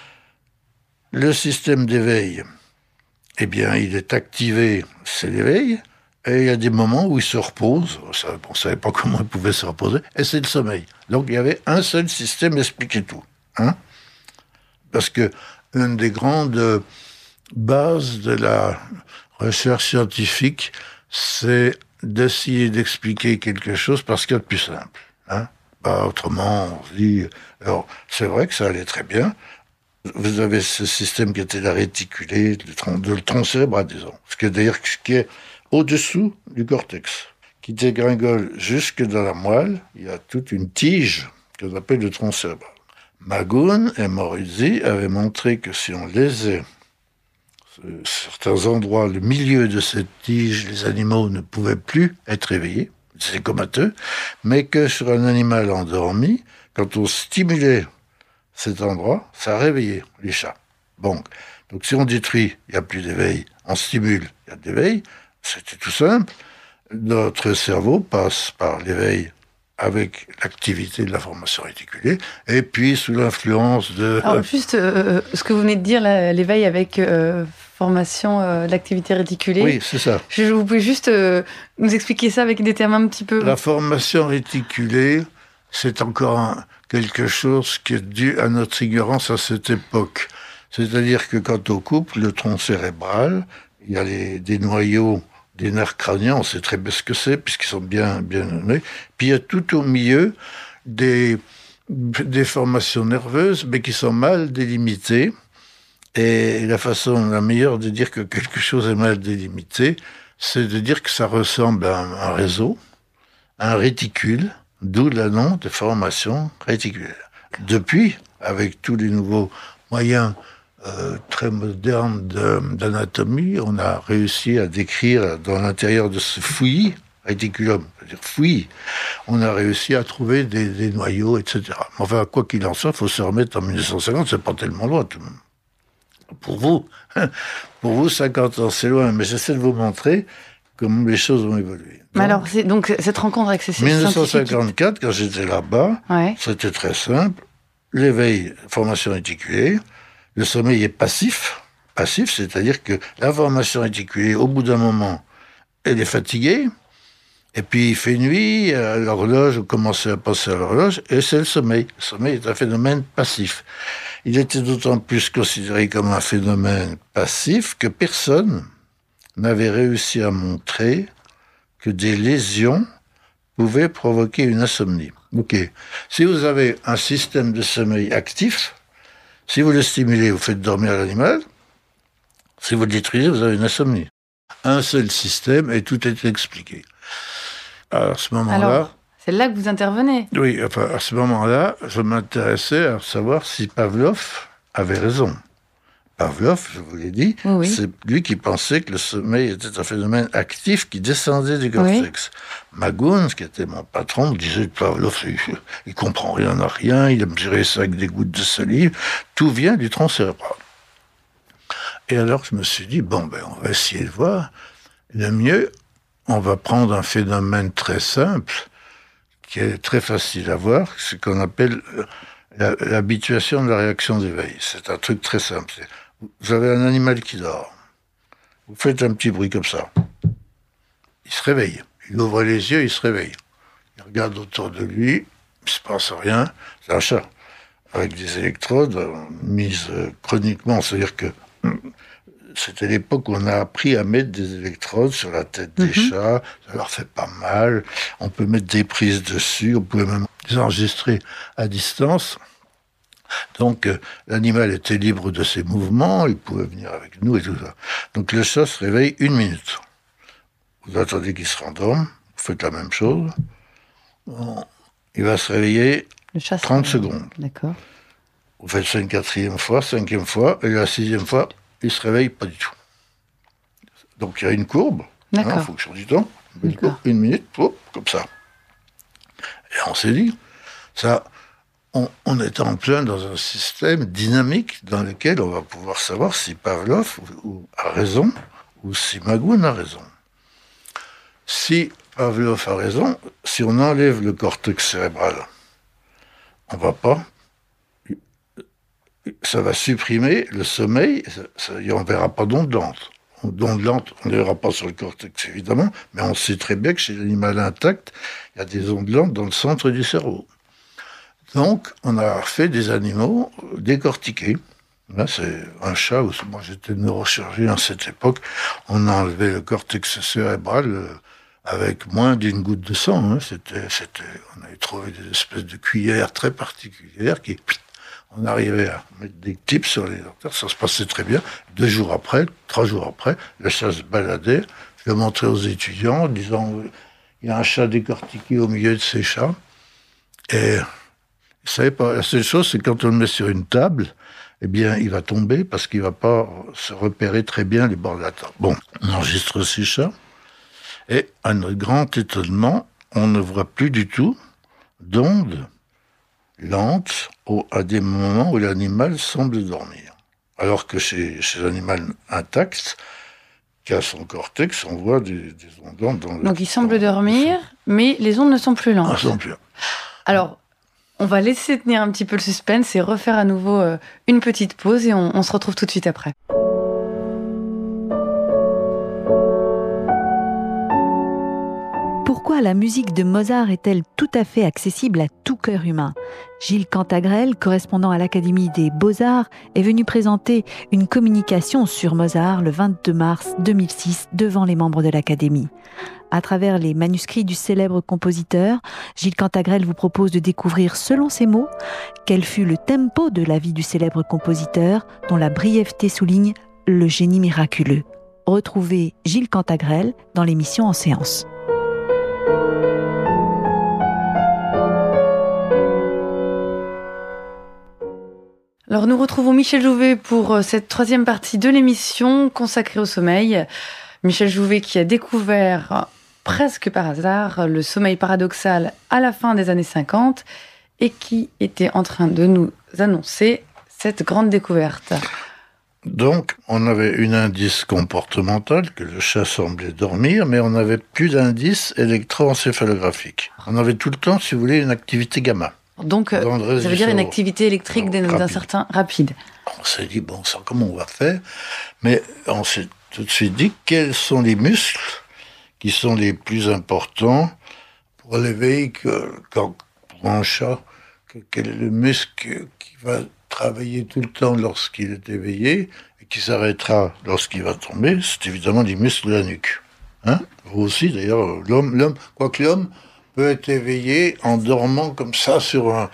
Le système d'éveil, eh bien, il est activé, c'est l'éveil, et il y a des moments où il se repose, on ne savait pas comment il pouvait se reposer, et c'est le sommeil. Donc il y avait un seul système expliquait tout. Parce que une des grandes bases de la recherche scientifique, c'est d'essayer d'expliquer quelque chose parce qu'il y a de plus simple. Autrement, on se dit... Alors, c'est vrai que ça allait très bien. Vous avez ce système qui était la réticulée, le tronc cérébral, disons. Ce qui est au-dessous du cortex, qui dégringole jusque dans la moelle. Il y a toute une tige qu'on appelle le tronc cérébral. Magoon et Moruzzi avaient montré que si on lésait certains endroits, le milieu de cette tige, les animaux ne pouvaient plus être éveillés, c'est comateux, mais que sur un animal endormi, quand on stimulait cet endroit, ça réveillait les chats. Donc si on détruit, il n'y a plus d'éveil. On stimule, il y a de l'éveil. C'était tout simple. Notre cerveau passe par l'éveil avec l'activité de la formation réticulée, et puis sous l'influence de... Alors juste, ce que vous venez de dire, là, l'éveil avec formation de l'activité réticulée. Oui, c'est ça. Vous pouvez juste nous expliquer ça avec des termes un petit peu... La formation réticulée, c'est encore quelque chose qui est dû à notre ignorance à cette époque. C'est-à-dire que quand on coupe le tronc cérébral, il y a des noyaux des nerfs crâniens, on sait très bien ce que c'est, puisqu'ils sont bien nommés. Puis il y a tout au milieu des formations nerveuses, mais qui sont mal délimitées. Et la meilleure de dire que quelque chose est mal délimité, c'est de dire que ça ressemble à un réseau, à un réticule, d'où le nom de formation réticulaire. Depuis, avec tous les nouveaux moyens très modernes d'anatomie, on a réussi à décrire dans l'intérieur de ce fouillis, réticulum, c'est-à-dire fouillis, on a réussi à trouver des noyaux, etc. Enfin, quoi qu'il en soit, il faut se remettre en 1950, c'est pas tellement loin tout de même. Pour vous, 50 ans, c'est loin, mais j'essaie de vous montrer comment les choses ont évolué. Alors, donc cette rencontre avec ces 1954, quand j'étais là-bas, c'était très simple. L'éveil, formation réticulée. Le sommeil est passif. Passif, c'est-à-dire que la formation réticulée, au bout d'un moment, elle est fatiguée. Et puis il fait nuit, l'horloge, vous commencez à passer à l'horloge, et c'est le sommeil. Le sommeil est un phénomène passif. Il était d'autant plus considéré comme un phénomène passif que personne n'avait réussi à montrer que des lésions pouvaient provoquer une insomnie. Ok. Si vous avez un système de sommeil actif, si vous le stimulez, vous faites dormir l'animal. Si vous le détruisez, vous avez une insomnie. Un seul système et tout est expliqué. Alors, à ce moment-là... Alors, c'est là que vous intervenez. Oui, enfin, à ce moment-là, je m'intéressais à savoir si Pavlov avait raison. Pavlov, je vous l'ai dit, Oui. c'est lui qui pensait que le sommeil était un phénomène actif qui descendait du cortex. Oui. Magoun, qui était mon patron, disait que Pavlov, il comprend rien à rien, il a mesuré ça avec des gouttes de salive, tout vient du tronc cérébral. Et alors, je me suis dit, on va essayer de voir. Le mieux, on va prendre un phénomène très simple, qui est très facile à voir, ce qu'on appelle l'habituation de la réaction d'éveil. C'est un truc très simple. Vous avez un animal qui dort. Vous faites un petit bruit comme ça. Il se réveille. Il ouvre les yeux, il se réveille. Il regarde autour de lui, il ne se passe rien. C'est un chat. Avec des électrodes mises chroniquement. C'est-à-dire que c'était l'époque où on a appris à mettre des électrodes sur la tête des chats. Ça leur fait pas mal. On peut mettre des prises dessus. On pouvait même les enregistrer à distance. Donc, l'animal était libre de ses mouvements. Il pouvait venir avec nous et tout ça. Donc, le chat se réveille 1 minute. Vous attendez qu'il se rendorme. Vous faites la même chose. Il va se réveiller 30 secondes. D'accord. Vous faites ça une 4e fois, 5e fois. Et la 6e fois, il se réveille pas du tout. Donc il y a une courbe, en fonction du temps, 1 minute, comme ça. Et on s'est dit, ça, on est en plein dans un système dynamique dans lequel on va pouvoir savoir si Pavlov a raison ou si Magoun a raison. Si Pavlov a raison, si on enlève le cortex cérébral, on va pas... Ça va supprimer le sommeil, et on ne verra pas d'ondes lentes. D'ondes lentes, on ne les verra pas sur le cortex, évidemment, mais on sait très bien que chez l'animal intact, il y a des ondes lentes dans le centre du cerveau. Donc, on a fait des animaux décortiqués. Là, c'est un chat, moi j'étais neurochirurgien à cette époque, on a enlevé le cortex cérébral avec moins d'1 goutte de sang. On avait trouvé des espèces de cuillères très particulières qui... On arrivait à mettre des tips sur les docteurs, ça se passait très bien. 2 jours après, 3 jours après, le chat se baladait. Je le montrais aux étudiants en disant il y a un chat décortiqué au milieu de ces chats. Et vous savez pas, la seule chose, c'est quand on le met sur une table, eh bien, il va tomber parce qu'il ne va pas se repérer très bien les bords de la table. Bon, on enregistre ces chats. Et à notre grand étonnement, on ne voit plus du tout d'ondes lente à des moments où l'animal semble dormir. Alors que chez l'animal intact, qui a son cortex, on voit des ondes lentes dans le... Donc il semble dormir, mais les ondes ne sont plus lentes. Elles sont plus. Alors, on va laisser tenir un petit peu le suspense et refaire à nouveau une petite pause et on se retrouve tout de suite après. Pourquoi la musique de Mozart est-elle tout à fait accessible à tout cœur humain ? Gilles Cantagrel, correspondant à l'Académie des Beaux-Arts, est venu présenter une communication sur Mozart le 22 mars 2006 devant les membres de l'Académie. À travers les manuscrits du célèbre compositeur, Gilles Cantagrel vous propose de découvrir, selon ses mots, quel fut le tempo de la vie du célèbre compositeur, dont la brièveté souligne le génie miraculeux. Retrouvez Gilles Cantagrel dans l'émission En séance. Alors nous retrouvons Michel Jouvet pour cette 3e partie de l'émission consacrée au sommeil. Michel Jouvet qui a découvert presque par hasard le sommeil paradoxal à la fin des années 50 et qui était en train de nous annoncer cette grande découverte. Donc, on avait un indice comportemental, que le chat semblait dormir, mais on n'avait plus d'indice électroencéphalographique. On avait tout le temps, si vous voulez, une activité gamma. Donc, ça veut dire une activité électrique d'un certain rapide. On s'est dit, ça, comment on va faire ? Mais on s'est tout de suite dit, quels sont les muscles qui sont les plus importants pour l'éveil pour un chat ? Quel est le muscle qui va travailler tout le temps lorsqu'il est éveillé et qui s'arrêtera lorsqu'il va tomber, c'est évidemment les muscles de la nuque. Hein? Vous aussi, d'ailleurs, quoique l'homme peut être éveillé en dormant comme ça sur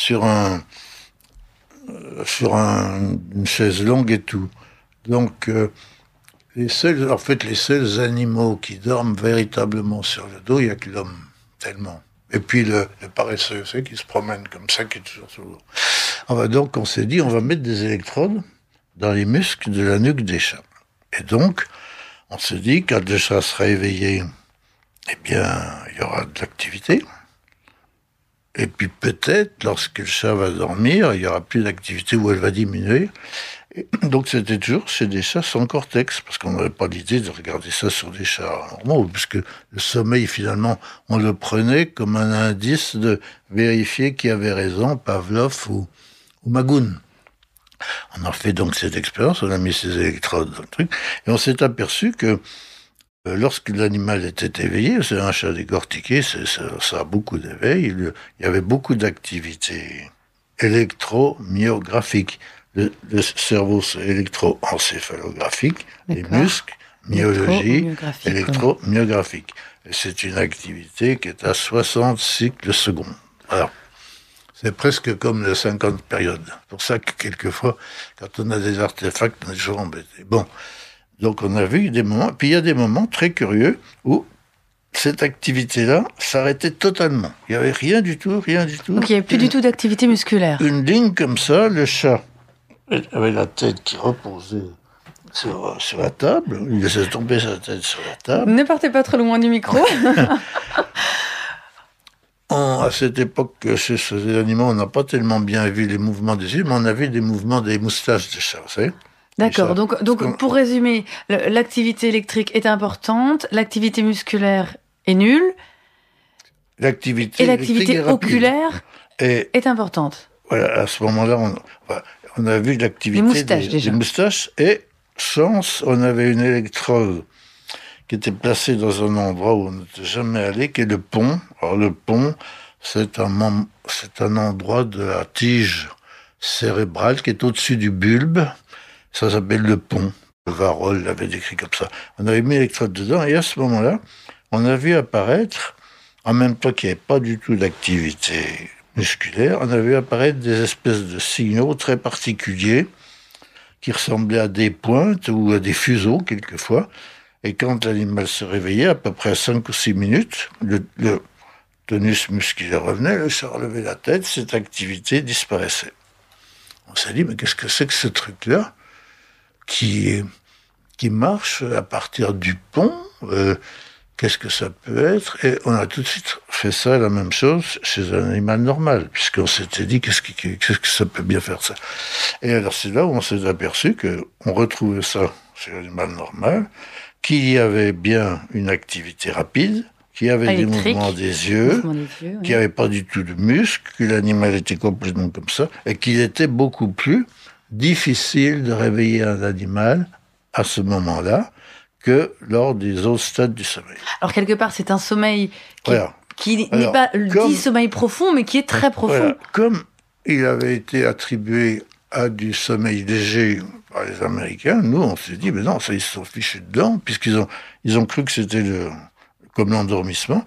une chaise longue et tout. Donc, les seuls animaux qui dorment véritablement sur le dos, il n'y a que l'homme, tellement. Et puis le paresseux, c'est qui se promène comme ça, qui est toujours sur le dos. Donc, on s'est dit, on va mettre des électrodes dans les muscles de la nuque des chats. Et donc, on se dit, quand le chat sera éveillé, eh bien, il y aura de l'activité. Et puis peut-être, lorsque le chat va dormir, il n'y aura plus d'activité ou elle va diminuer. Et donc c'était toujours chez des chats sans cortex, parce qu'on n'avait pas l'idée de regarder ça sur des chats normaux, puisque le sommeil, finalement, on le prenait comme un indice de vérifier qui avait raison, Pavlov ou Magoun. On a fait donc cette expérience, on a mis ces électrodes dans le truc, et on s'est aperçu que lorsque l'animal était éveillé, c'est un chat décortiqué, ça a beaucoup d'éveil, il y avait beaucoup d'activité électromyographique. Le cerveau, c'est électroencéphalographique, les muscles, myologie, électromyographique. Et c'est une activité qui est à 60 cycles secondes. Alors, c'est presque comme les 50 périodes. C'est pour ça que quelquefois, quand on a des artefacts, on est toujours embêté. Bon. Donc on a vu des moments, puis il y a des moments très curieux où cette activité-là s'arrêtait totalement. Il n'y avait rien du tout. Donc il n'y avait plus du tout d'activité musculaire. Une ligne comme ça, le chat avait la tête qui reposait sur la table, il laissait tomber sa tête sur la table. Ne partez pas trop loin du micro. À cette époque, chez ces animaux, on n'a pas tellement bien vu les mouvements des yeux, mais on a vu des mouvements des moustaches des chats, vous savez. D'accord, donc pour résumer, l'activité électrique est importante, l'activité musculaire est nulle, l'activité oculaire est importante. Voilà, à ce moment-là, on a vu l'activité des moustaches, et chance, on avait une électrode qui était placée dans un endroit où on n'était jamais allé, qui est le pont. Alors le pont, c'est un endroit de la tige cérébrale qui est au-dessus du bulbe. Ça s'appelle le pont. Le Varol l'avait décrit comme ça. On avait mis l'électrode dedans, et à ce moment-là, on a vu apparaître, en même temps qu'il n'y avait pas du tout d'activité musculaire, on a vu apparaître des espèces de signaux très particuliers qui ressemblaient à des pointes ou à des fuseaux, quelquefois. Et quand l'animal se réveillait, à peu près à 5 ou 6 minutes, le tonus musculaire revenait, le chat relevait la tête, cette activité disparaissait. On s'est dit, mais qu'est-ce que c'est que ce truc-là qui marche à partir du pont, qu'est-ce que ça peut être? Et on a tout de suite fait ça, la même chose, chez un animal normal, puisqu'on s'était dit, qu'est-ce que ça peut bien faire ça? Et alors c'est là où on s'est aperçu qu'on retrouvait ça chez l'animal normal, qu'il y avait bien une activité rapide, qu'il y avait des mouvements des yeux, qu'il n'y avait pas du tout de muscles, que l'animal était complètement comme ça, et qu'il était beaucoup plus difficile de réveiller un animal à ce moment-là que lors des autres stades du sommeil. Alors quelque part, c'est un sommeil qui n'est pas dit sommeil profond, mais qui est très profond. Voilà, comme il avait été attribué à du sommeil léger par les Américains, nous on s'est dit, mais non, ça ils se sont fichus dedans, puisqu'ils ont cru que c'était comme l'endormissement.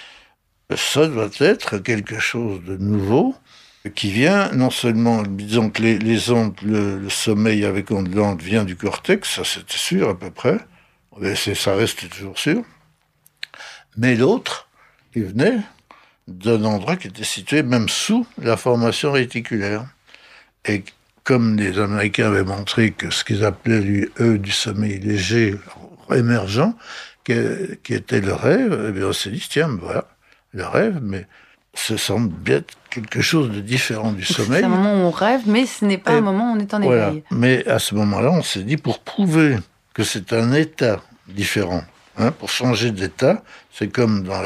Ça doit être quelque chose de nouveau, qui vient non seulement, disons que les ondes, le sommeil avec ondes lentes vient du cortex, ça c'était sûr à peu près, ça reste toujours sûr, mais l'autre, il venait d'un endroit qui était situé même sous la formation réticulaire. Et comme les Américains avaient montré que ce qu'ils appelaient, eux, du sommeil léger émergent, qui était le rêve, eh bien on s'est dit, tiens, voilà, le rêve, mais ça semble bien quelque chose de différent du sommeil. C'est un moment où on rêve, mais ce n'est pas un moment où on est en éveil. Mais à ce moment-là, on s'est dit, pour prouver que c'est un état différent, pour changer d'état, c'est comme dans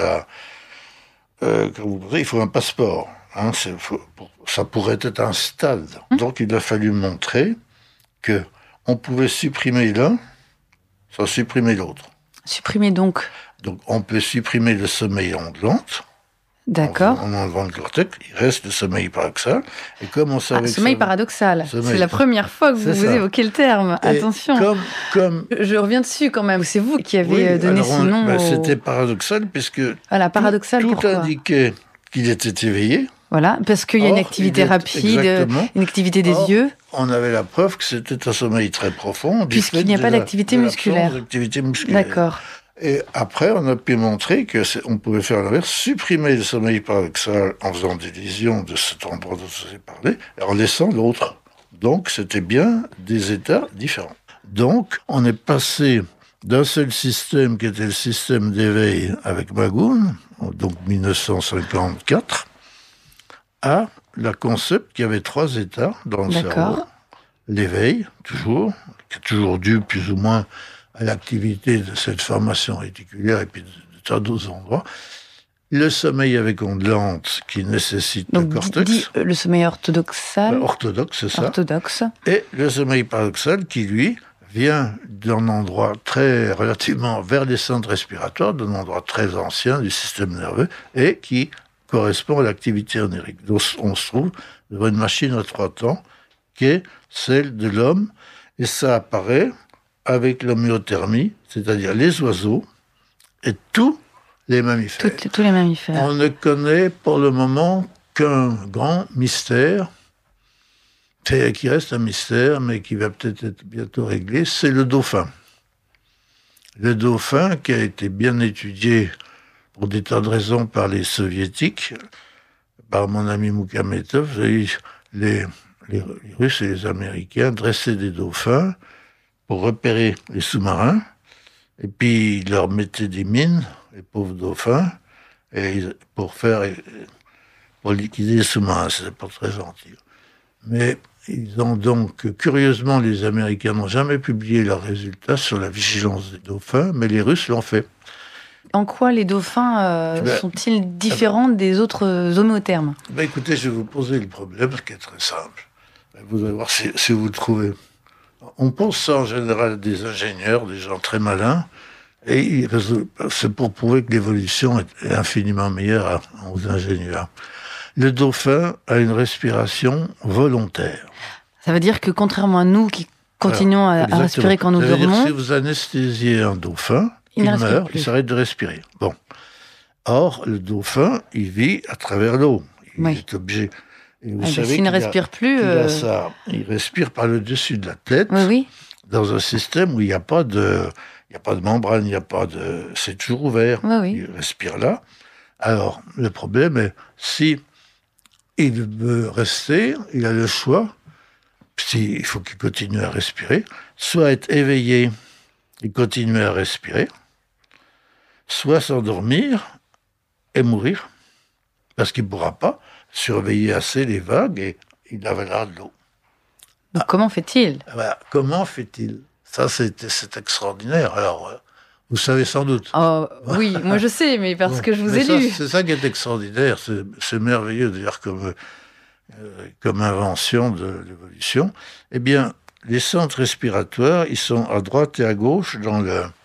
il faut un passeport. Ça pourrait être un stade. Donc il a fallu montrer que on pouvait supprimer l'un sans supprimer l'autre. Supprimer donc on peut supprimer le sommeil onde lente. D'accord. En enlevant le cortex, il reste le sommeil paradoxal. Et comme on savait sommeil paradoxal. C'est la première fois que vous évoquez le terme. Et attention. Je reviens dessus quand même. C'est vous qui avez donné ce nom. C'était paradoxal puisque paradoxal, tout indiquait qu'il était éveillé. Voilà, parce qu'il y a une activité rapide, une activité des yeux. On avait la preuve que c'était un sommeil très profond. Puisqu'il n'y a pas d'activité musculaire. D'accord. Et après, on a pu montrer qu'on pouvait faire l'inverse, supprimer le sommeil paradoxal en faisant des lésions de cet endroit dont je vous ai parlé, et en laissant l'autre. Donc, c'était bien des états différents. Donc, on est passé d'un seul système qui était le système d'éveil avec Magoun, donc 1954, à la concept qui avait 3 états dans le cerveau. L'éveil, toujours, qui est toujours dû plus ou moins à l'activité de cette formation réticulaire et puis de tas d'autres endroits. Le sommeil avec ondes lentes qui nécessite le cortex. Le sommeil orthodoxal. Orthodoxe, c'est ça. Orthodoxe. Et le sommeil paradoxal qui, lui, vient d'un endroit relativement vers les centres respiratoires, d'un endroit très ancien du système nerveux et qui correspond à l'activité onirique. Donc on se trouve devant une machine à 3 temps qui est celle de l'homme et ça apparaît avec l'homéothermie, c'est-à-dire les oiseaux et tous les mammifères. Tous les mammifères. On ne connaît pour le moment qu'un grand mystère, qui reste un mystère, mais qui va peut-être être bientôt réglé, c'est le dauphin. Le dauphin qui a été bien étudié pour des tas de raisons par les soviétiques, par mon ami Moukhametov, les Russes et les Américains dressaient des dauphins pour repérer les sous-marins, et puis ils leur mettaient des mines, les pauvres dauphins, et pour liquider les sous-marins. C'était pas très gentil. Mais ils ont donc, curieusement, les Américains n'ont jamais publié leurs résultats sur la vigilance des dauphins, mais les Russes l'ont fait. En quoi les dauphins sont-ils différents des autres homothermes ? Écoutez, je vais vous poser le problème, qui est très simple. Vous allez voir si vous le trouvez. On pose ça en général à des ingénieurs, des gens très malins, et c'est pour prouver que l'évolution est infiniment meilleure aux ingénieurs. Le dauphin a une respiration volontaire. Ça veut dire que contrairement à nous qui continuons à respirer quand nous dormons... Ça veut dire que si vous anesthésiez un dauphin, il meurt, il s'arrête de respirer. Bon. Or, le dauphin, il vit à travers l'eau. Il est obligé... Et vous savez s'il ne respire plus... Il respire par le dessus de la tête, dans un système où il n'y a pas de membrane, c'est toujours ouvert. Il respire là. Alors, le problème est, si il veut rester, il a le choix, il faut qu'il continue à respirer, soit être éveillé et continuer à respirer, soit s'endormir et mourir, parce qu'il ne pourra pas surveiller assez les vagues et il avalera de l'eau. Donc comment fait-il ? Comment fait-il ? Ça, c'est extraordinaire. Alors, vous savez sans doute. Oui, moi je sais, mais parce que je vous ai lu. C'est ça qui est extraordinaire. C'est merveilleux d'ailleurs comme invention de l'évolution. Eh bien, les centres respiratoires, ils sont à droite et à gauche dans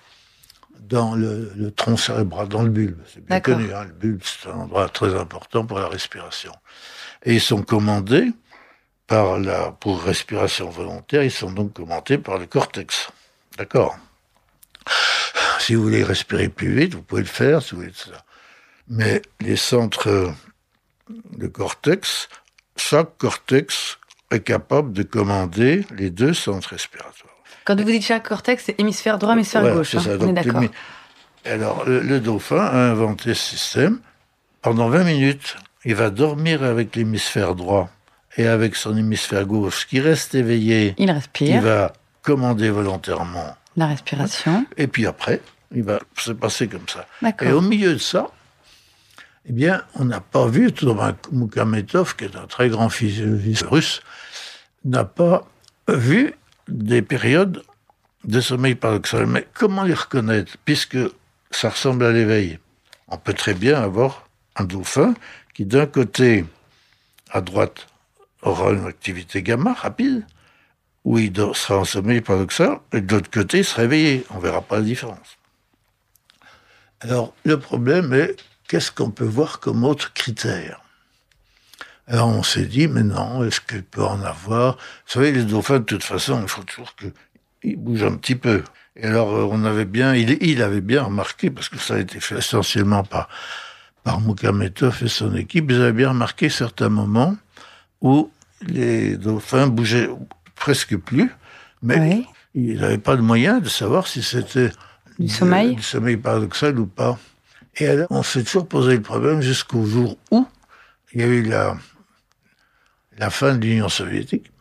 le tronc cérébral, dans le bulbe. C'est bien connu, le bulbe, c'est un endroit très important pour la respiration. Et ils sont commandés pour respiration volontaire, ils sont donc commandés par le cortex. D'accord ? Si vous voulez respirer plus vite, vous pouvez le faire, si vous voulez ça. Mais les centres de cortex, chaque cortex est capable de commander les 2 centres respiratoires. Quand vous dites chaque cortex, c'est hémisphère droit, hémisphère gauche. C'est ça. On est d'accord. Alors, le dauphin a inventé ce système. Pendant 20 minutes, il va dormir avec l'hémisphère droit et avec son hémisphère gauche qui reste éveillé. Il respire. Il va commander volontairement la respiration. Et puis après, il va se passer comme ça. D'accord. Et au milieu de ça, eh bien, on n'a pas vu, Thomas Moukhametov, qui est un très grand physiologiste russe, n'a pas vu des périodes de sommeil paradoxal. Mais comment les reconnaître, puisque ça ressemble à l'éveil ? On peut très bien avoir un dauphin qui, d'un côté, à droite, aura une activité gamma rapide, où il sera en sommeil paradoxal, et de l'autre côté, il sera éveillé. On ne verra pas la différence. Alors, le problème est, qu'est-ce qu'on peut voir comme autre critère ? Alors on s'est dit, mais non, est-ce qu'il peut en avoir ? Vous savez, les dauphins, de toute façon, il faut toujours qu'ils bougent un petit peu. Et alors on avait bien, il avait bien remarqué, parce que ça a été fait essentiellement par Moukhametov et son équipe, ils avaient bien remarqué certains moments où les dauphins bougeaient presque plus, mais il n'avait pas de moyen de savoir si c'était du sommeil paradoxal ou pas. Et alors, on s'est toujours posé le problème jusqu'au jour où il y a eu la fin de l'Union soviétique,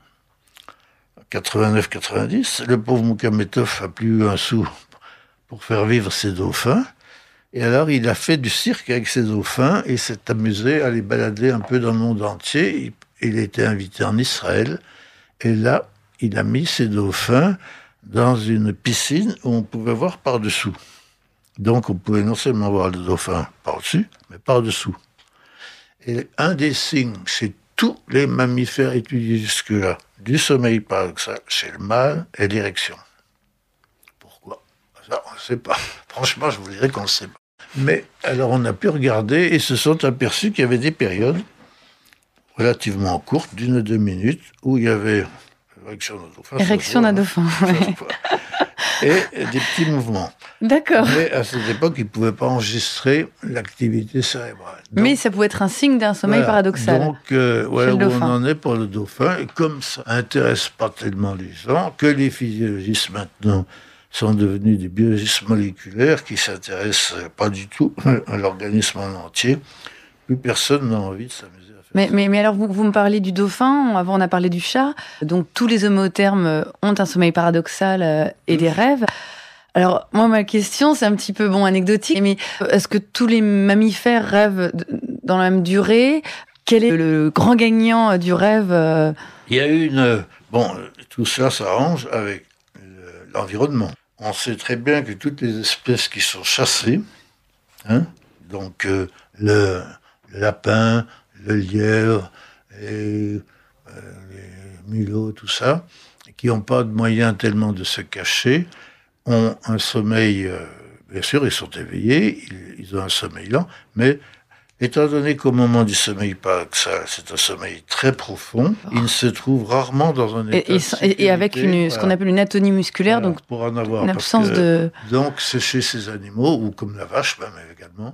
89-90. Le pauvre Moukhametov n'a plus eu un sou pour faire vivre ses dauphins. Et alors, il a fait du cirque avec ses dauphins et s'est amusé à les balader un peu dans le monde entier. Il était invité en Israël. Et là, il a mis ses dauphins dans une piscine où on pouvait voir par-dessous. Donc, on pouvait non seulement voir le dauphin par-dessus, mais par-dessous. Et un des signes chez tous les mammifères étudiés jusque-là du sommeil paradoxal chez le mâle est l'érection. Pourquoi ? Ça, on ne sait pas. Franchement, je vous dirais qu'on ne sait pas. Mais alors, on a pu regarder et se sont aperçus qu'il y avait des périodes relativement courtes, d'1 à 2 minutes, où il y avait érection d'un dauphin. Érection d'un dauphin, oui. Et des petits mouvements. D'accord. Mais à cette époque, ils ne pouvaient pas enregistrer l'activité cérébrale. Donc, mais ça pouvait être un signe d'un sommeil paradoxal. Donc, voilà où on en est pour le dauphin. Et comme ça n'intéresse pas tellement les gens, que les physiologistes maintenant sont devenus des biologistes moléculaires qui ne s'intéressent pas du tout à l'organisme en entier, plus personne n'a envie de s'amuser. Mais alors, vous me parlez du dauphin, avant on a parlé du chat, donc tous les homothermes ont un sommeil paradoxal et des rêves. Alors, moi, ma question, c'est un petit peu anecdotique, mais est-ce que tous les mammifères rêvent dans la même durée ? Quel est le grand gagnant du rêve ? Il y a eu tout ça s'arrange avec l'environnement. On sait très bien que toutes les espèces qui sont chassées, donc le lapin, le lièvre, les mulots, tout ça, qui n'ont pas de moyens tellement de se cacher, ont un sommeil, bien sûr, ils sont éveillés, ils ont un sommeil lent, mais étant donné qu'au moment du sommeil paradoxal, c'est un sommeil très profond, ils se trouvent rarement dans un état et avec ce qu'on appelle une atonie musculaire, donc pour en avoir, une absence de... Donc, c'est chez ces animaux, ou comme la vache même également,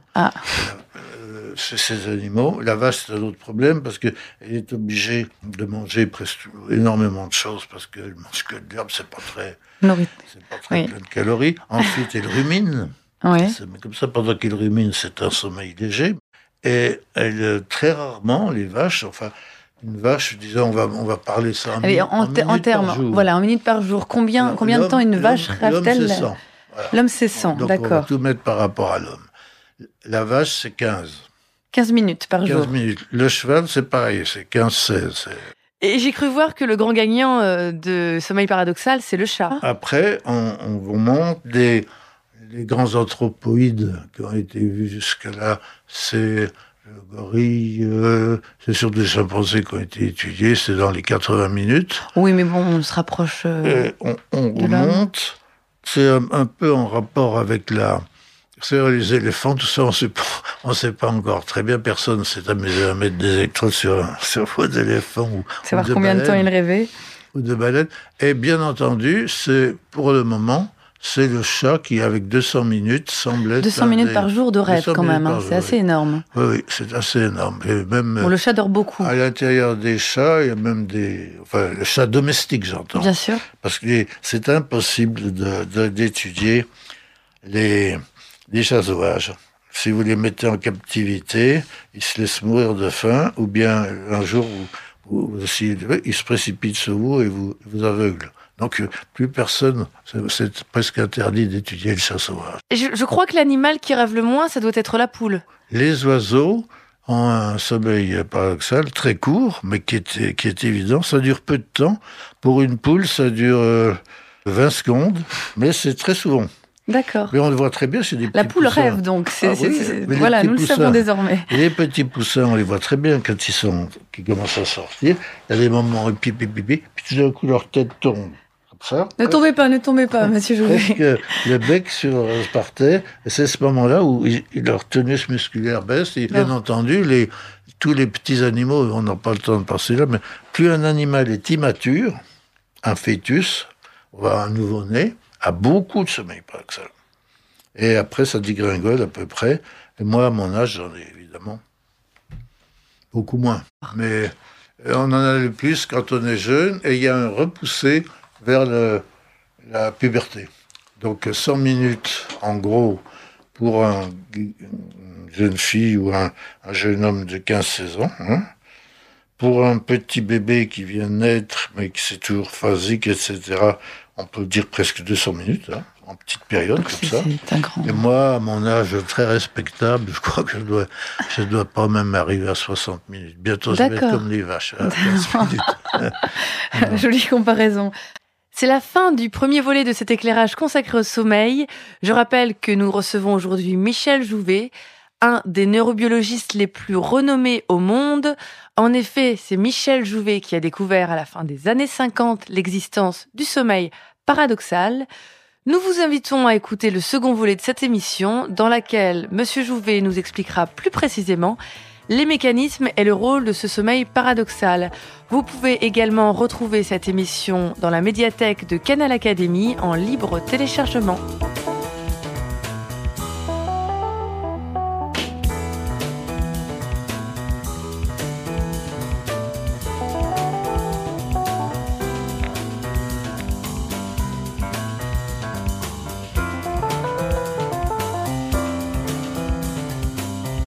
chez ces animaux, la vache c'est un autre problème parce qu'elle est obligée de manger presque énormément de choses parce qu'elle mange que de l'herbe, c'est pas très plein de calories. Ensuite, elle rumine. Ouais. Mais comme ça, pendant qu'elle rumine, c'est un sommeil léger. Et très rarement, les vaches, une vache, disons, on va parler ça en termes, en minutes par jour. Combien de temps une vache rêve-t-elle ? L'homme, c'est 100. Voilà. L'homme, c'est 100, donc, d'accord. On va tout mettre par rapport à l'homme. La vache, c'est 15. 15 minutes par jour. 15 minutes. Le cheval, c'est pareil, c'est 15-16. Et j'ai cru voir que le grand gagnant de sommeil paradoxal, c'est le chat. Après, on vous montre les grands anthropoïdes qui ont été vus jusque-là. C'est le gorille, c'est surtout des chimpanzés qui ont été étudiés, c'est dans les 80 minutes. Oui, mais on se rapproche on vous montre, c'est un peu en rapport avec c'est les éléphants, tout ça, on sait pas encore très bien. Personne s'est amusé à mettre des électrodes sur vos éléphants ou savoir combien de temps ils rêvaient. Ou de baleines. Et bien entendu, pour le moment, c'est le chat qui, avec 200 minutes, semble être... 200 minutes par jour de rêve, quand même. C'est assez énorme. Oui, c'est assez énorme. Et même, le chat dort beaucoup. À l'intérieur des chats, il y a même le chat domestique, j'entends. Bien sûr. Parce que c'est impossible d'étudier les chats sauvages. Si vous les mettez en captivité, ils se laissent mourir de faim, ou bien un jour, ils se précipitent sur vous et vous aveuglent. Donc, plus personne, c'est presque interdit d'étudier le chat sauvage. Je crois que l'animal qui rêve le moins, ça doit être la poule. Les oiseaux ont un sommeil paradoxal très court, mais qui est évident. Ça dure peu de temps. Pour une poule, ça dure 20 secondes, mais c'est très souvent. D'accord. Mais on le voit très bien, c'est des petits poussins. La poule rêve, donc. Voilà, nous le savons désormais. Et les petits poussins, on les voit très bien quand qui commencent à sortir. Il y a des moments où pipi, puis tout d'un coup, leur tête tombe. Ça, Ne tombez pas, monsieur Jouvet. presque le bec par terre. Et c'est ce moment-là où leur tonus musculaire baisse. Et bien entendu, tous les petits animaux, on n'a pas le temps de passer là, mais plus un animal est immature, un fœtus, un nouveau-né, a beaucoup de sommeil paradoxal. Et après, ça dégringole à peu près. Et moi, à mon âge, j'en ai évidemment beaucoup moins. Mais on en a le plus quand on est jeune, et il y a un repoussé vers la puberté. Donc 100 minutes, en gros, pour une jeune fille ou un jeune homme de 15-16 ans. Hein. Pour un petit bébé qui vient naître, mais qui c'est toujours phasique, etc., on peut dire presque 200 minutes, hein, en petite période, comme ça. C'est un grand... Et moi, à mon âge très respectable, je crois que je dois pas même arriver à 60 minutes. Bientôt, je vais être comme les vaches. Hein, 15 minutes. Jolie comparaison. C'est la fin du premier volet de cet éclairage consacré au sommeil. Je rappelle que nous recevons aujourd'hui Michel Jouvet, un des neurobiologistes les plus renommés au monde. En effet, c'est Michel Jouvet qui a découvert à la fin des années 50 l'existence du sommeil paradoxal. Nous vous invitons à écouter le second volet de cette émission, dans laquelle Monsieur Jouvet nous expliquera plus précisément les mécanismes et le rôle de ce sommeil paradoxal. Vous pouvez également retrouver cette émission dans la médiathèque de Canal Académie en libre téléchargement.